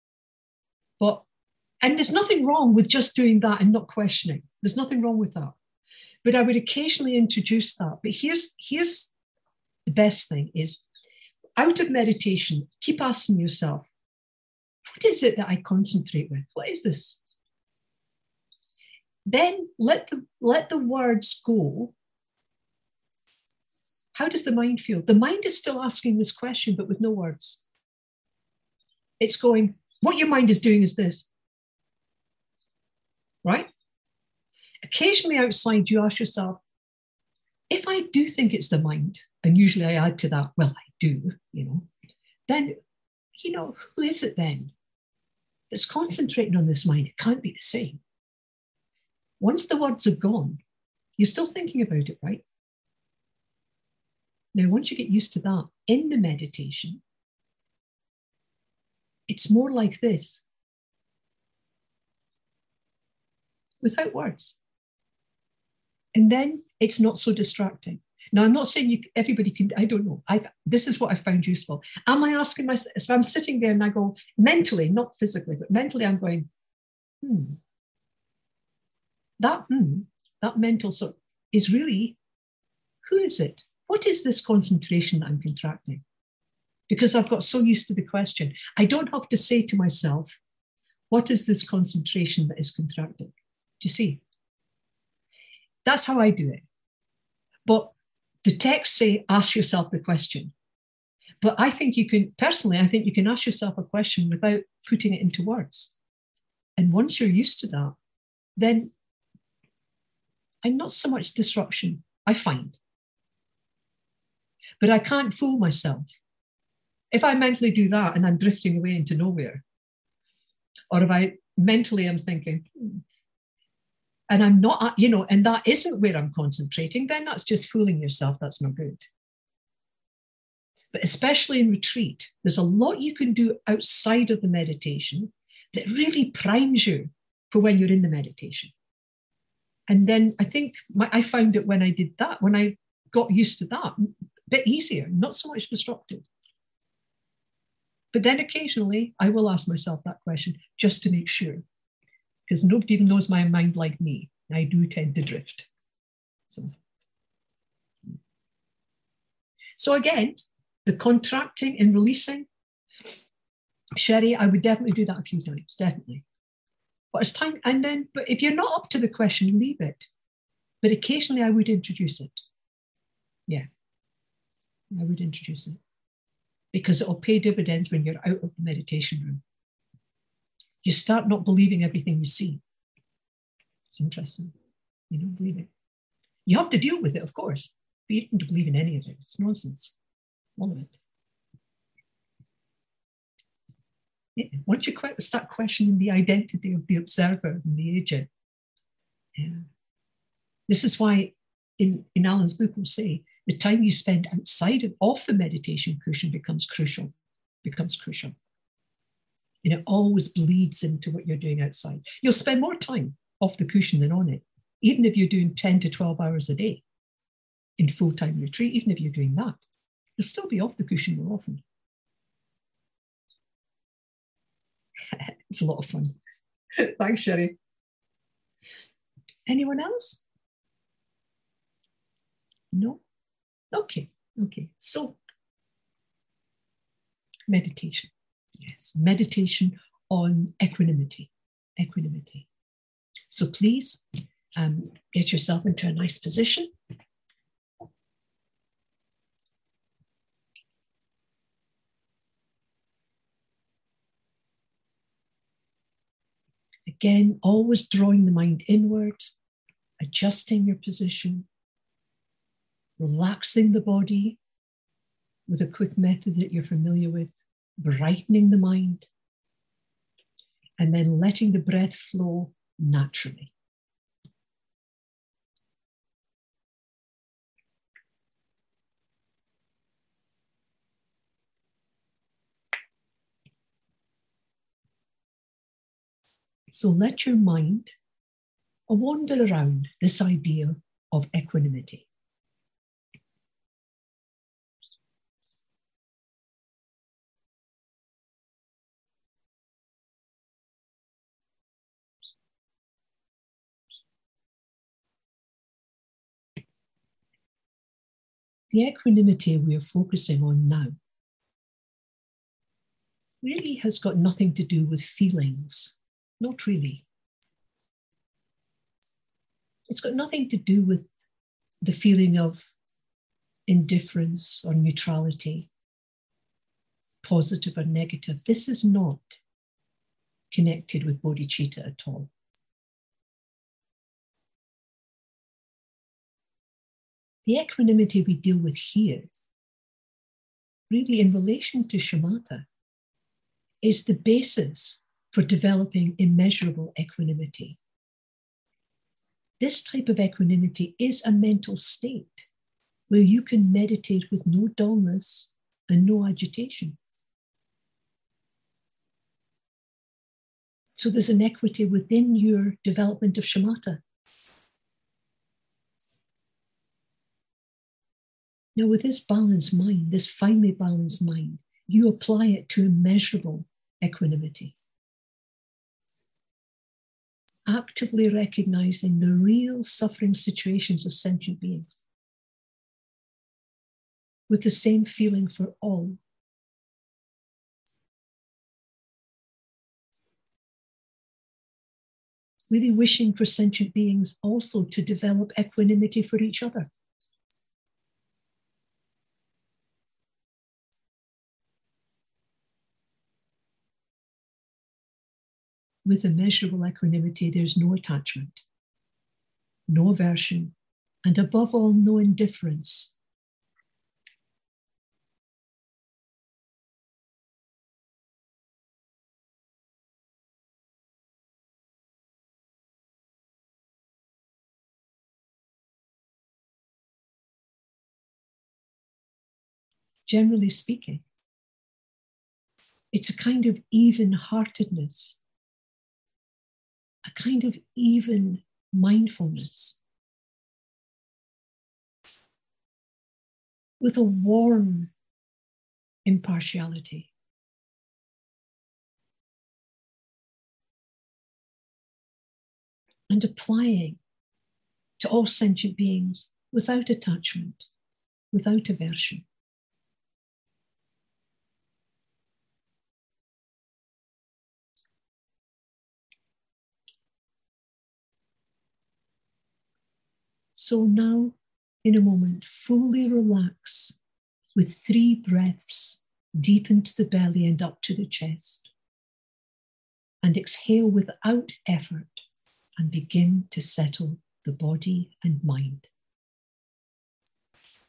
And there's nothing wrong with just doing that and not questioning. There's nothing wrong with that. But I would occasionally introduce that. But here's the best thing is, out of meditation, keep asking yourself, what is it that I concentrate with? What is this? Then let the words go. How does the mind feel? The mind is still asking this question, but with no words. It's going, what your mind is doing is this. Right? Occasionally outside, you ask yourself, if I do think it's the mind, and usually I add to that, well, I do, then, who is it then that's concentrating on this mind? It can't be the same. Once the words are gone, you're still thinking about it, right? Now, once you get used to that in the meditation, it's more like this. Without words. And then it's not so distracting. Now, I'm not saying everybody can, I don't know. This is what I found useful. Am I asking myself, so I'm sitting there and I go mentally, not physically, but mentally I'm going, that mental sort is really, who is it? What is this concentration that I'm contracting? Because I've got so used to the question. I don't have to say to myself, what is this concentration that is contracting? Do you see? That's how I do it. But the texts say, ask yourself the question. But I think you can ask yourself a question without putting it into words. And once you're used to that, then I'm not so much disruption, I find. But I can't fool myself. If I mentally do that and I'm drifting away into nowhere, or if I mentally am thinking, and I'm not, and that isn't where I'm concentrating, then that's just fooling yourself. That's not good. But especially in retreat, there's a lot you can do outside of the meditation that really primes you for when you're in the meditation. And then I think I found it when I did that, when I got used to that, a bit easier, not so much disruptive. But then occasionally I will ask myself that question just to make sure, because nobody knows my mind like me. I do tend to drift. So again, the contracting and releasing, Sherry, I would definitely do that a few times, definitely. But it's time, but if you're not up to the question, leave it. But occasionally I would introduce it. Yeah, I would introduce it. Because it'll pay dividends when you're out of the meditation room. You start not believing everything you see. It's interesting. You don't believe it. You have to deal with it, of course. But you don't believe in any of it. It's nonsense. All of it. Once you start questioning the identity of the observer and the agent, this is why in Alan's book we'll say the time you spend outside of the meditation cushion becomes crucial. And it always bleeds into what you're doing outside. You'll spend more time off the cushion than on it, even if you're doing 10 to 12 hours a day in full-time retreat. Even if you're doing that, you'll still be off the cushion more often. It's a lot of fun. Thanks, Sherry. Anyone else? No? Okay. So, meditation. Yes, meditation on equanimity. So please get yourself into a nice position. Again, always drawing the mind inward, adjusting your position, relaxing the body with a quick method that you're familiar with, brightening the mind, and then letting the breath flow naturally. So let your mind wander around this idea of equanimity. The equanimity we are focusing on now really has got nothing to do with feelings. Not really. It's got nothing to do with the feeling of indifference or neutrality, positive or negative. This is not connected with bodhicitta at all. The equanimity we deal with here, really in relation to shamatha, is the basis for developing immeasurable equanimity. This type of equanimity is a mental state where you can meditate with no dullness and no agitation. So there's an equity within your development of shamatha. Now, with this balanced mind, this finely balanced mind, you apply it to immeasurable equanimity. Actively recognizing the real suffering situations of sentient beings with the same feeling for all. Really wishing for sentient beings also to develop equanimity for each other. With immeasurable equanimity, there's no attachment, no aversion, and above all, no indifference. Generally speaking, it's a kind of even-heartedness, a kind of even mindfulness with a warm impartiality. And applying to all sentient beings without attachment, without aversion. So now, in a moment, fully relax with 3 breaths deep into the belly and up to the chest. And exhale without effort and begin to settle the body and mind.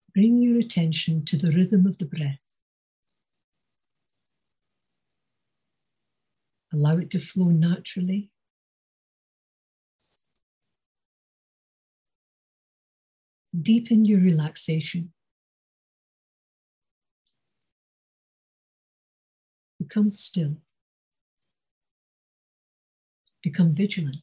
bring your attention to the rhythm of the breath. Allow it to flow naturally. Deepen your relaxation. Become still. Become vigilant.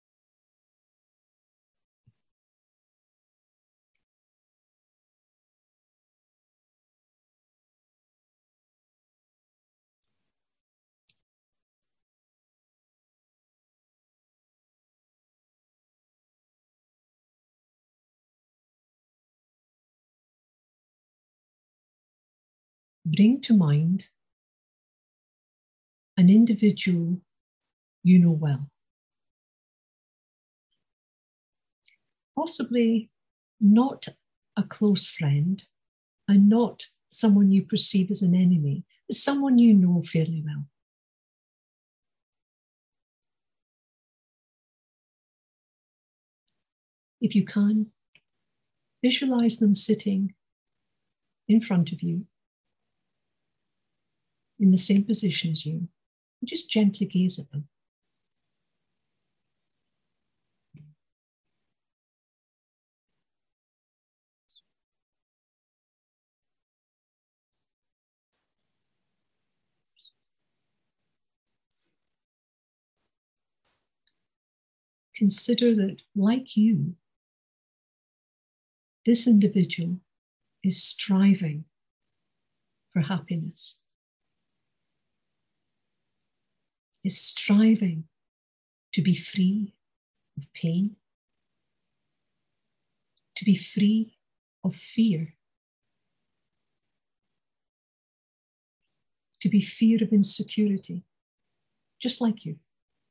Bring to mind an individual you know well. Possibly not a close friend and not someone you perceive as an enemy, but someone you know fairly well. If you can, visualize them sitting in front of you in the same position as you, and just gently gaze at them. Consider that, like you, this individual is striving for happiness, is striving to be free of pain, to be free of fear, to be fear of insecurity, just like you.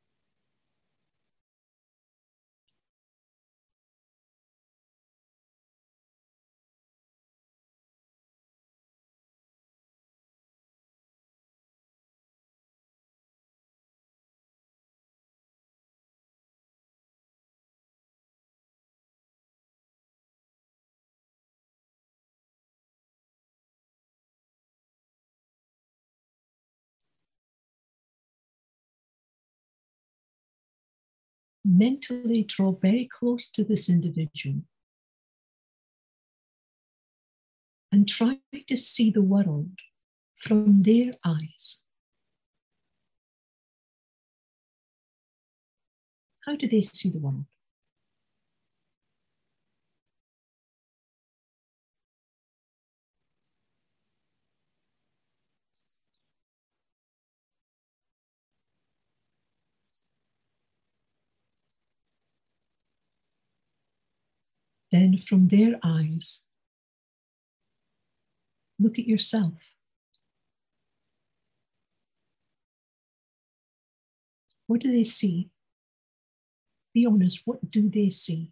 Mentally draw very close to this individual and try to see the world from their eyes. How do they see the world? Then from their eyes, look at yourself. What do they see? Be honest, what do they see?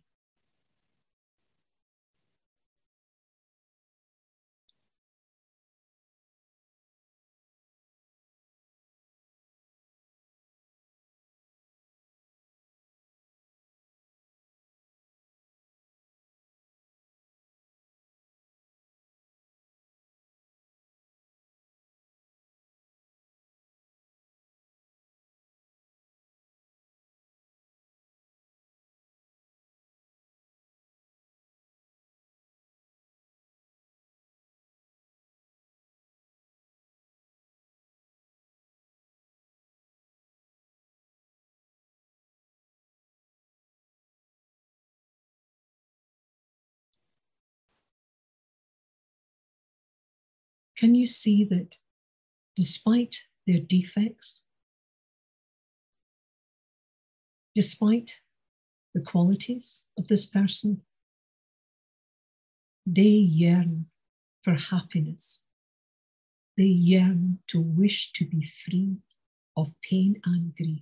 Can you see that despite their defects, despite the qualities of this person, they yearn for happiness. They yearn to wish to be free of pain and grief.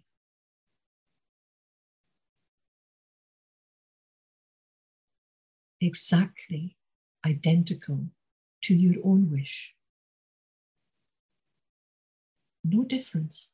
Exactly identical to your own wish. No difference.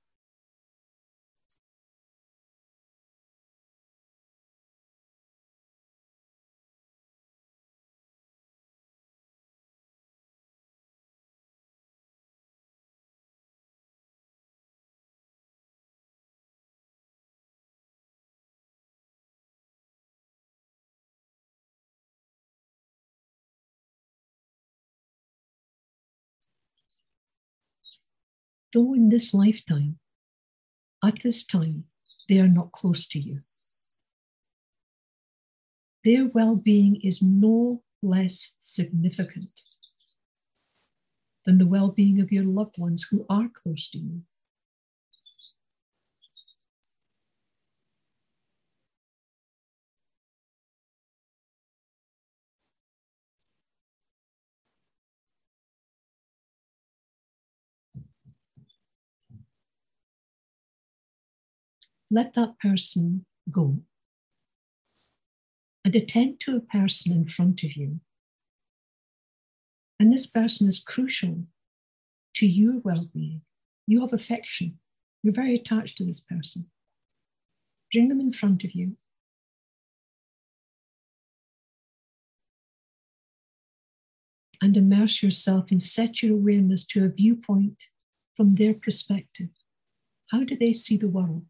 though in this lifetime, at this time, they are not close to you. Their well-being is no less significant than the well-being of your loved ones who are close to you. Let that person go and attend to a person in front of you. And this person is crucial to your well-being. You have affection. You're very attached to this person. Bring them in front of you. And immerse yourself and set your awareness to a viewpoint from their perspective. How do they see the world?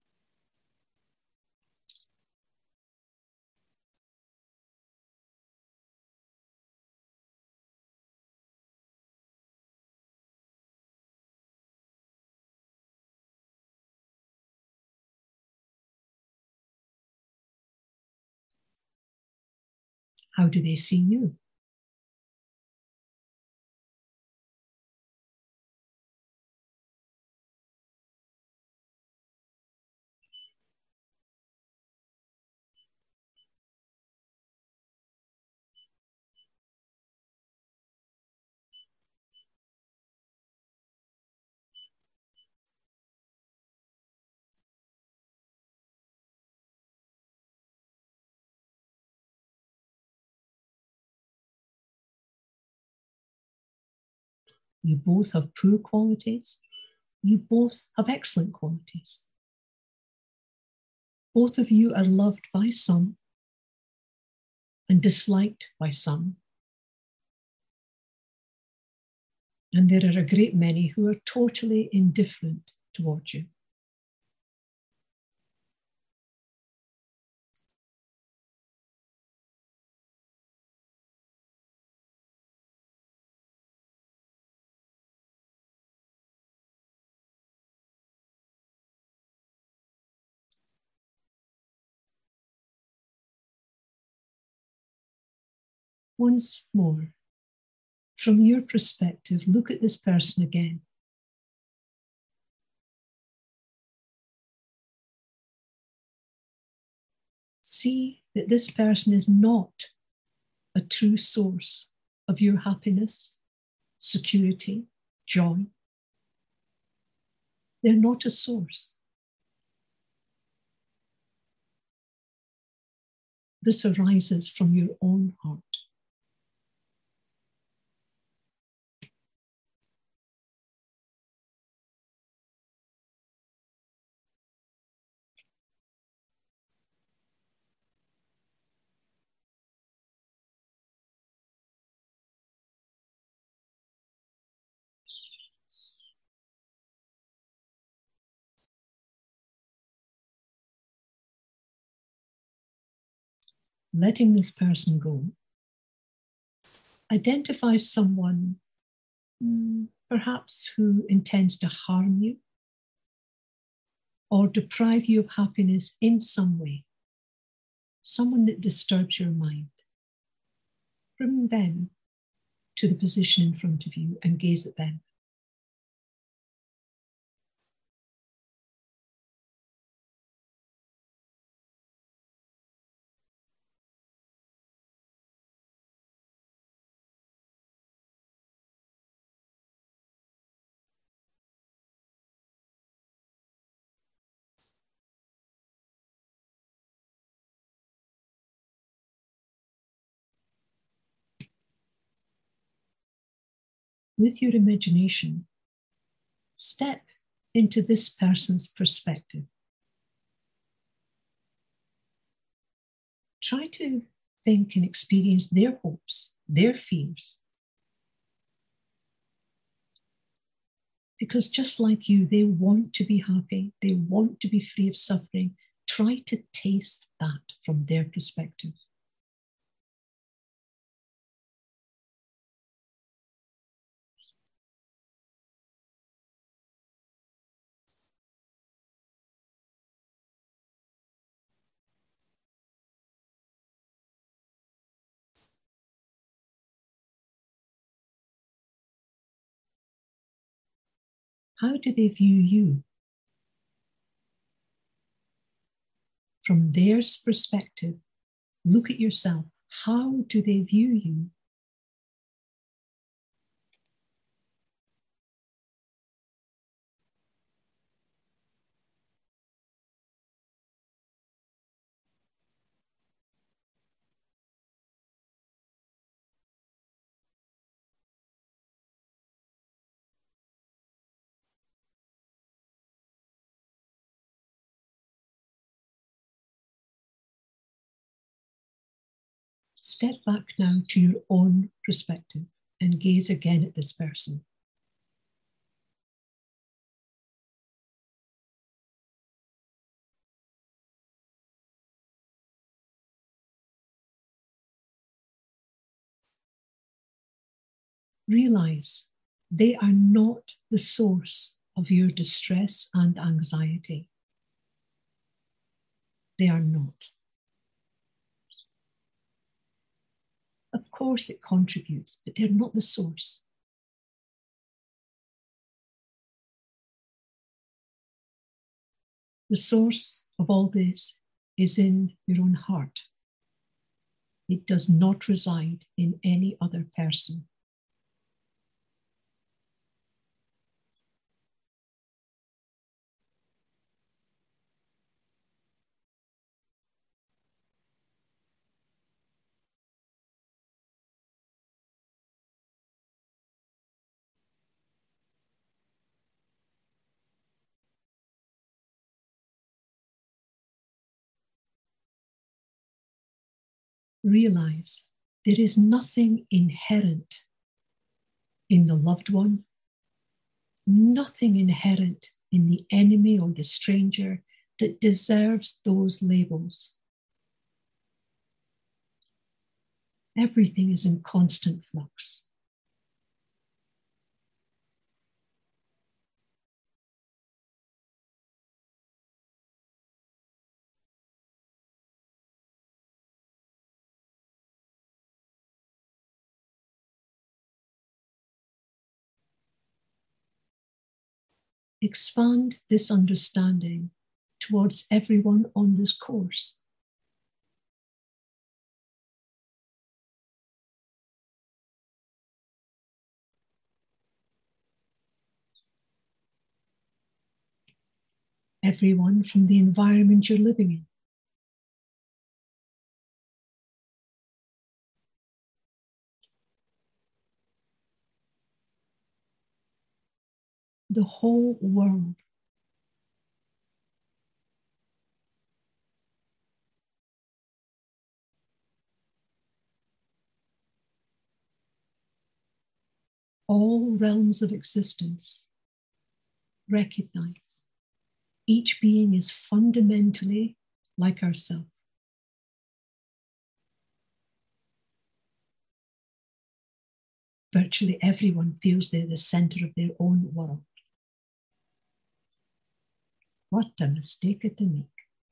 How do they see you? You both have poor qualities. You both have excellent qualities. Both of you are loved by some and disliked by some. And there are a great many who are totally indifferent towards you. Once more, from your perspective, look at this person again. See that this person is not a true source of your happiness, security, joy. They're not a source. This arises from your own heart. Letting this person go, identify someone perhaps who intends to harm you or deprive you of happiness in some way, someone that disturbs your mind. Bring them to the position in front of you and gaze at them. With your imagination, step into this person's perspective. Try to think and experience their hopes, their fears. Because just like you, they want to be happy, they want to be free of suffering. Try to taste that from their perspective. How do they view you? From their perspective, look at yourself. How do they view you? Step back now to your own perspective and gaze again at this person. Realize they are not the source of your distress and anxiety. They are not. Of course it contributes, but they're not the source. The source of all this is in your own heart. It does not reside in any other person. Realize there is nothing inherent in the loved one, nothing inherent in the enemy or the stranger that deserves those labels. Everything is in constant flux. Expand this understanding towards everyone on this course. Everyone from the environment you're living in. The whole world. All realms of existence recognize each being is fundamentally like ourselves. Virtually everyone feels they're the center of their own world. What a mistake to make.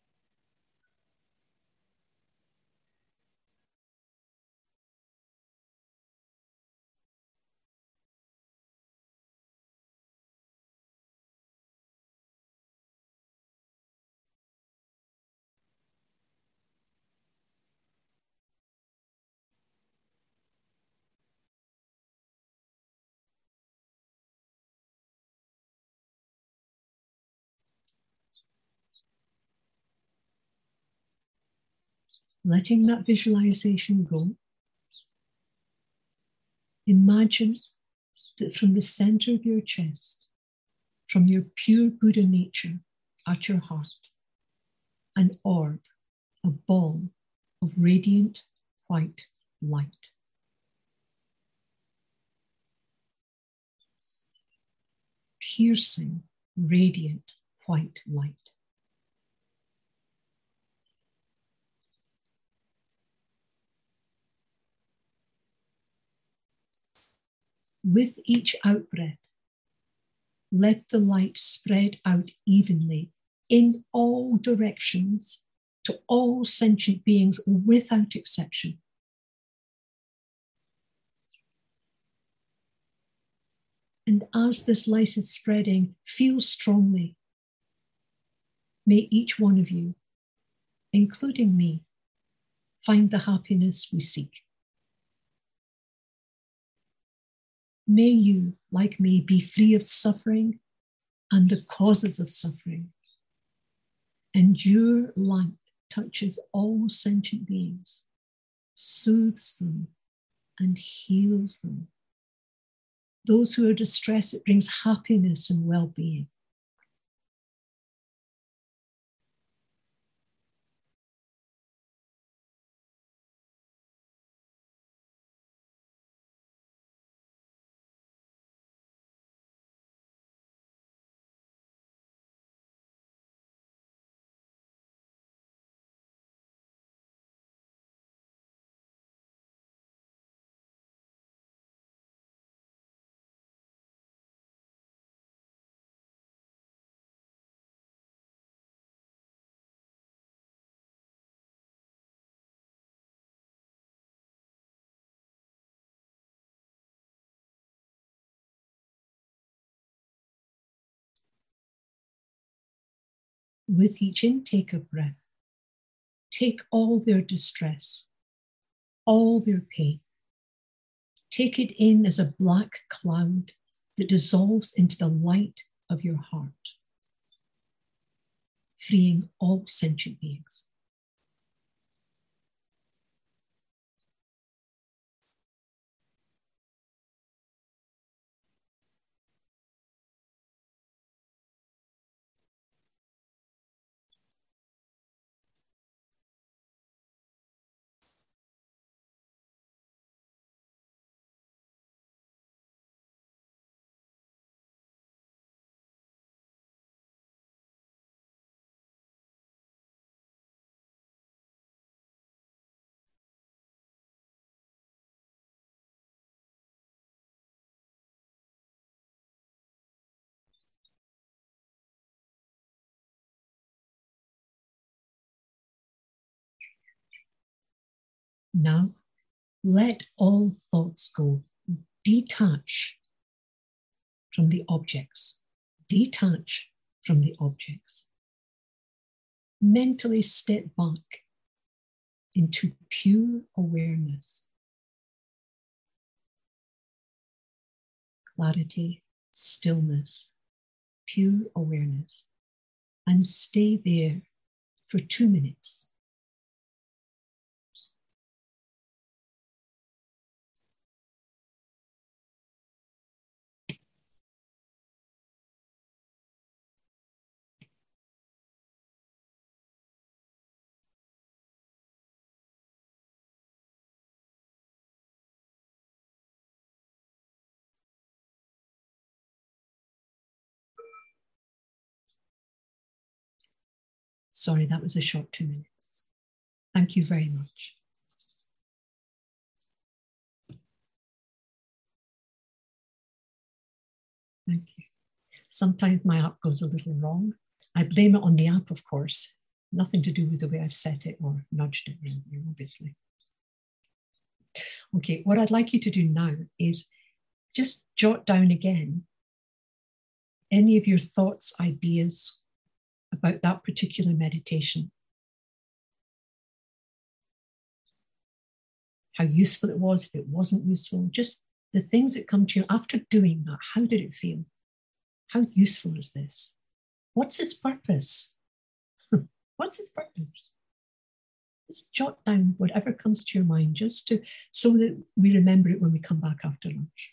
Letting that visualization go, imagine that from the center of your chest, from your pure Buddha nature at your heart, an orb, a ball of radiant white light. Piercing, radiant white light. With each out-breath, let the light spread out evenly in all directions to all sentient beings without exception. And And as this light is spreading, feel strongly. May each one of you, including me, find the happiness we seek. May you, like me, be free of suffering and the causes of suffering. And your light touches all sentient beings, soothes them, and heals them. Those who are distressed, it brings happiness and well-being. With each intake of breath, take all their distress, all their pain. Take it in as a black cloud that dissolves into the light of your heart, freeing all sentient beings. Now, let all thoughts go. Detach from the objects. Detach from the objects. Mentally step back into pure awareness. Clarity, stillness, pure awareness. And stay there for 2 minutes. Sorry, that was a short 2 minutes. Thank you very much. Thank you. Sometimes my app goes a little wrong. I blame it on the app, of course. Nothing to do with the way I've set it or nudged it, obviously. Okay, what I'd like you to do now is just jot down again any of your thoughts, ideas about that particular meditation. How useful it was, if it wasn't useful, just the things that come to you after doing that. How did it feel? How useful is this? What's its purpose? What's its purpose? Just jot down whatever comes to your mind, just to so that we remember it when we come back after lunch.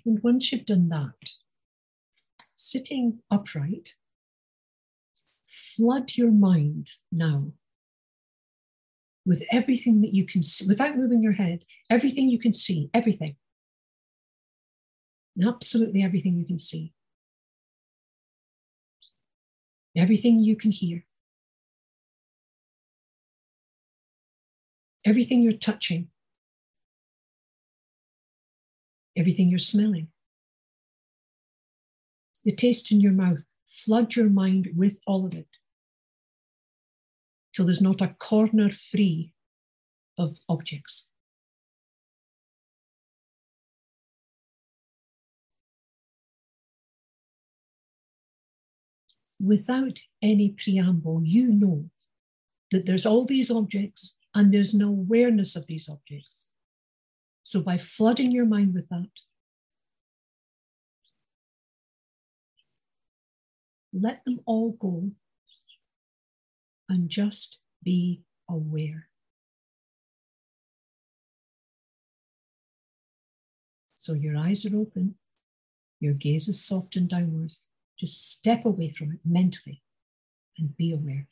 And once you've done that, sitting upright, flood your mind now with everything that you can see, without moving your head, everything you can see, everything. Absolutely everything you can see. Everything you can hear. Everything you're touching. Everything you're smelling. The taste in your mouth. Flood your mind with all of it till there's not a corner free of objects. Without any preamble, you know that there's all these objects and there's no awareness of these objects. So by flooding your mind with that, let them all go and just be aware. So your eyes are open, your gaze is soft and downwards. Just step away from it mentally and be aware.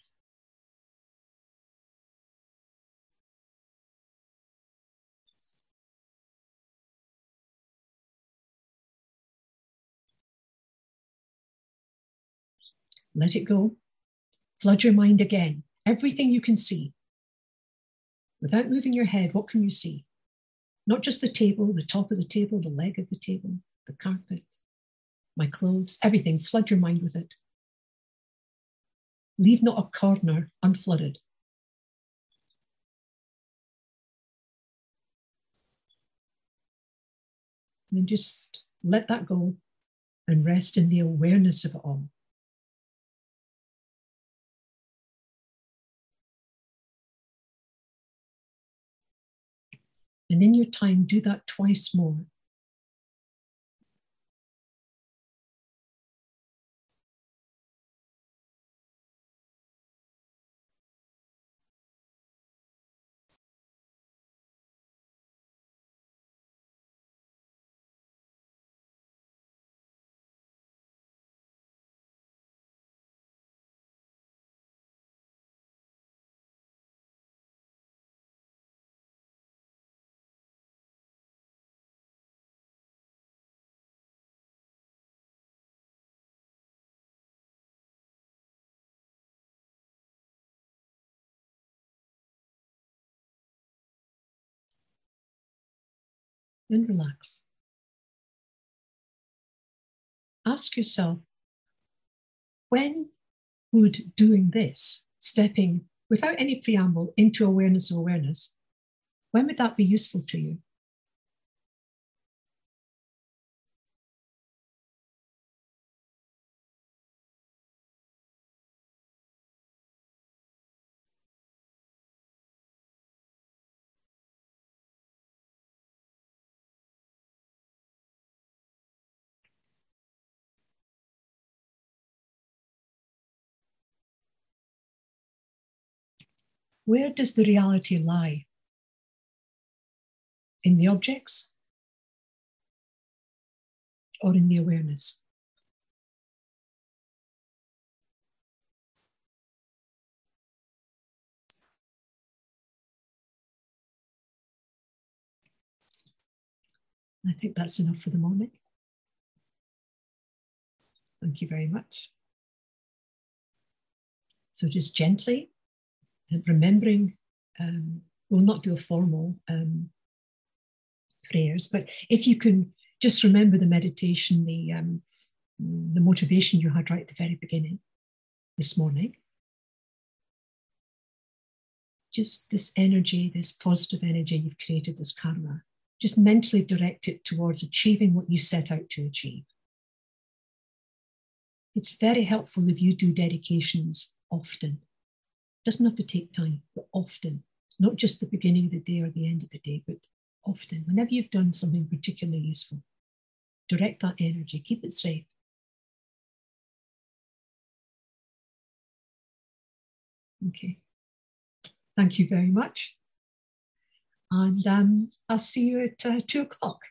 Let it go. Flood your mind again. Everything you can see. Without moving your head, what can you see? Not just the table, the top of the table, the leg of the table, the carpet, my clothes, everything. Flood your mind with it. Leave not a corner unflooded. And then just let that go and rest in the awareness of it all. And in your time, do that twice more. And relax. Ask yourself, when would doing this, stepping without any preamble into awareness of awareness, when would that be useful to you? Where does the reality lie? In the objects or in the awareness? I think that's enough for the moment. Thank you very much. So just gently, remembering, we'll not do a formal prayers, but if you can just remember the meditation, the motivation you had right at the very beginning this morning. Just this energy, this positive energy you've created, this karma, just mentally direct it towards achieving what you set out to achieve. It's very helpful if you do dedications often. It doesn't have to take time, but often. Not just the beginning of the day or the end of the day, but often. Whenever you've done something particularly useful, direct that energy, keep it safe. Okay. Thank you very much. And I'll see you at 2 o'clock.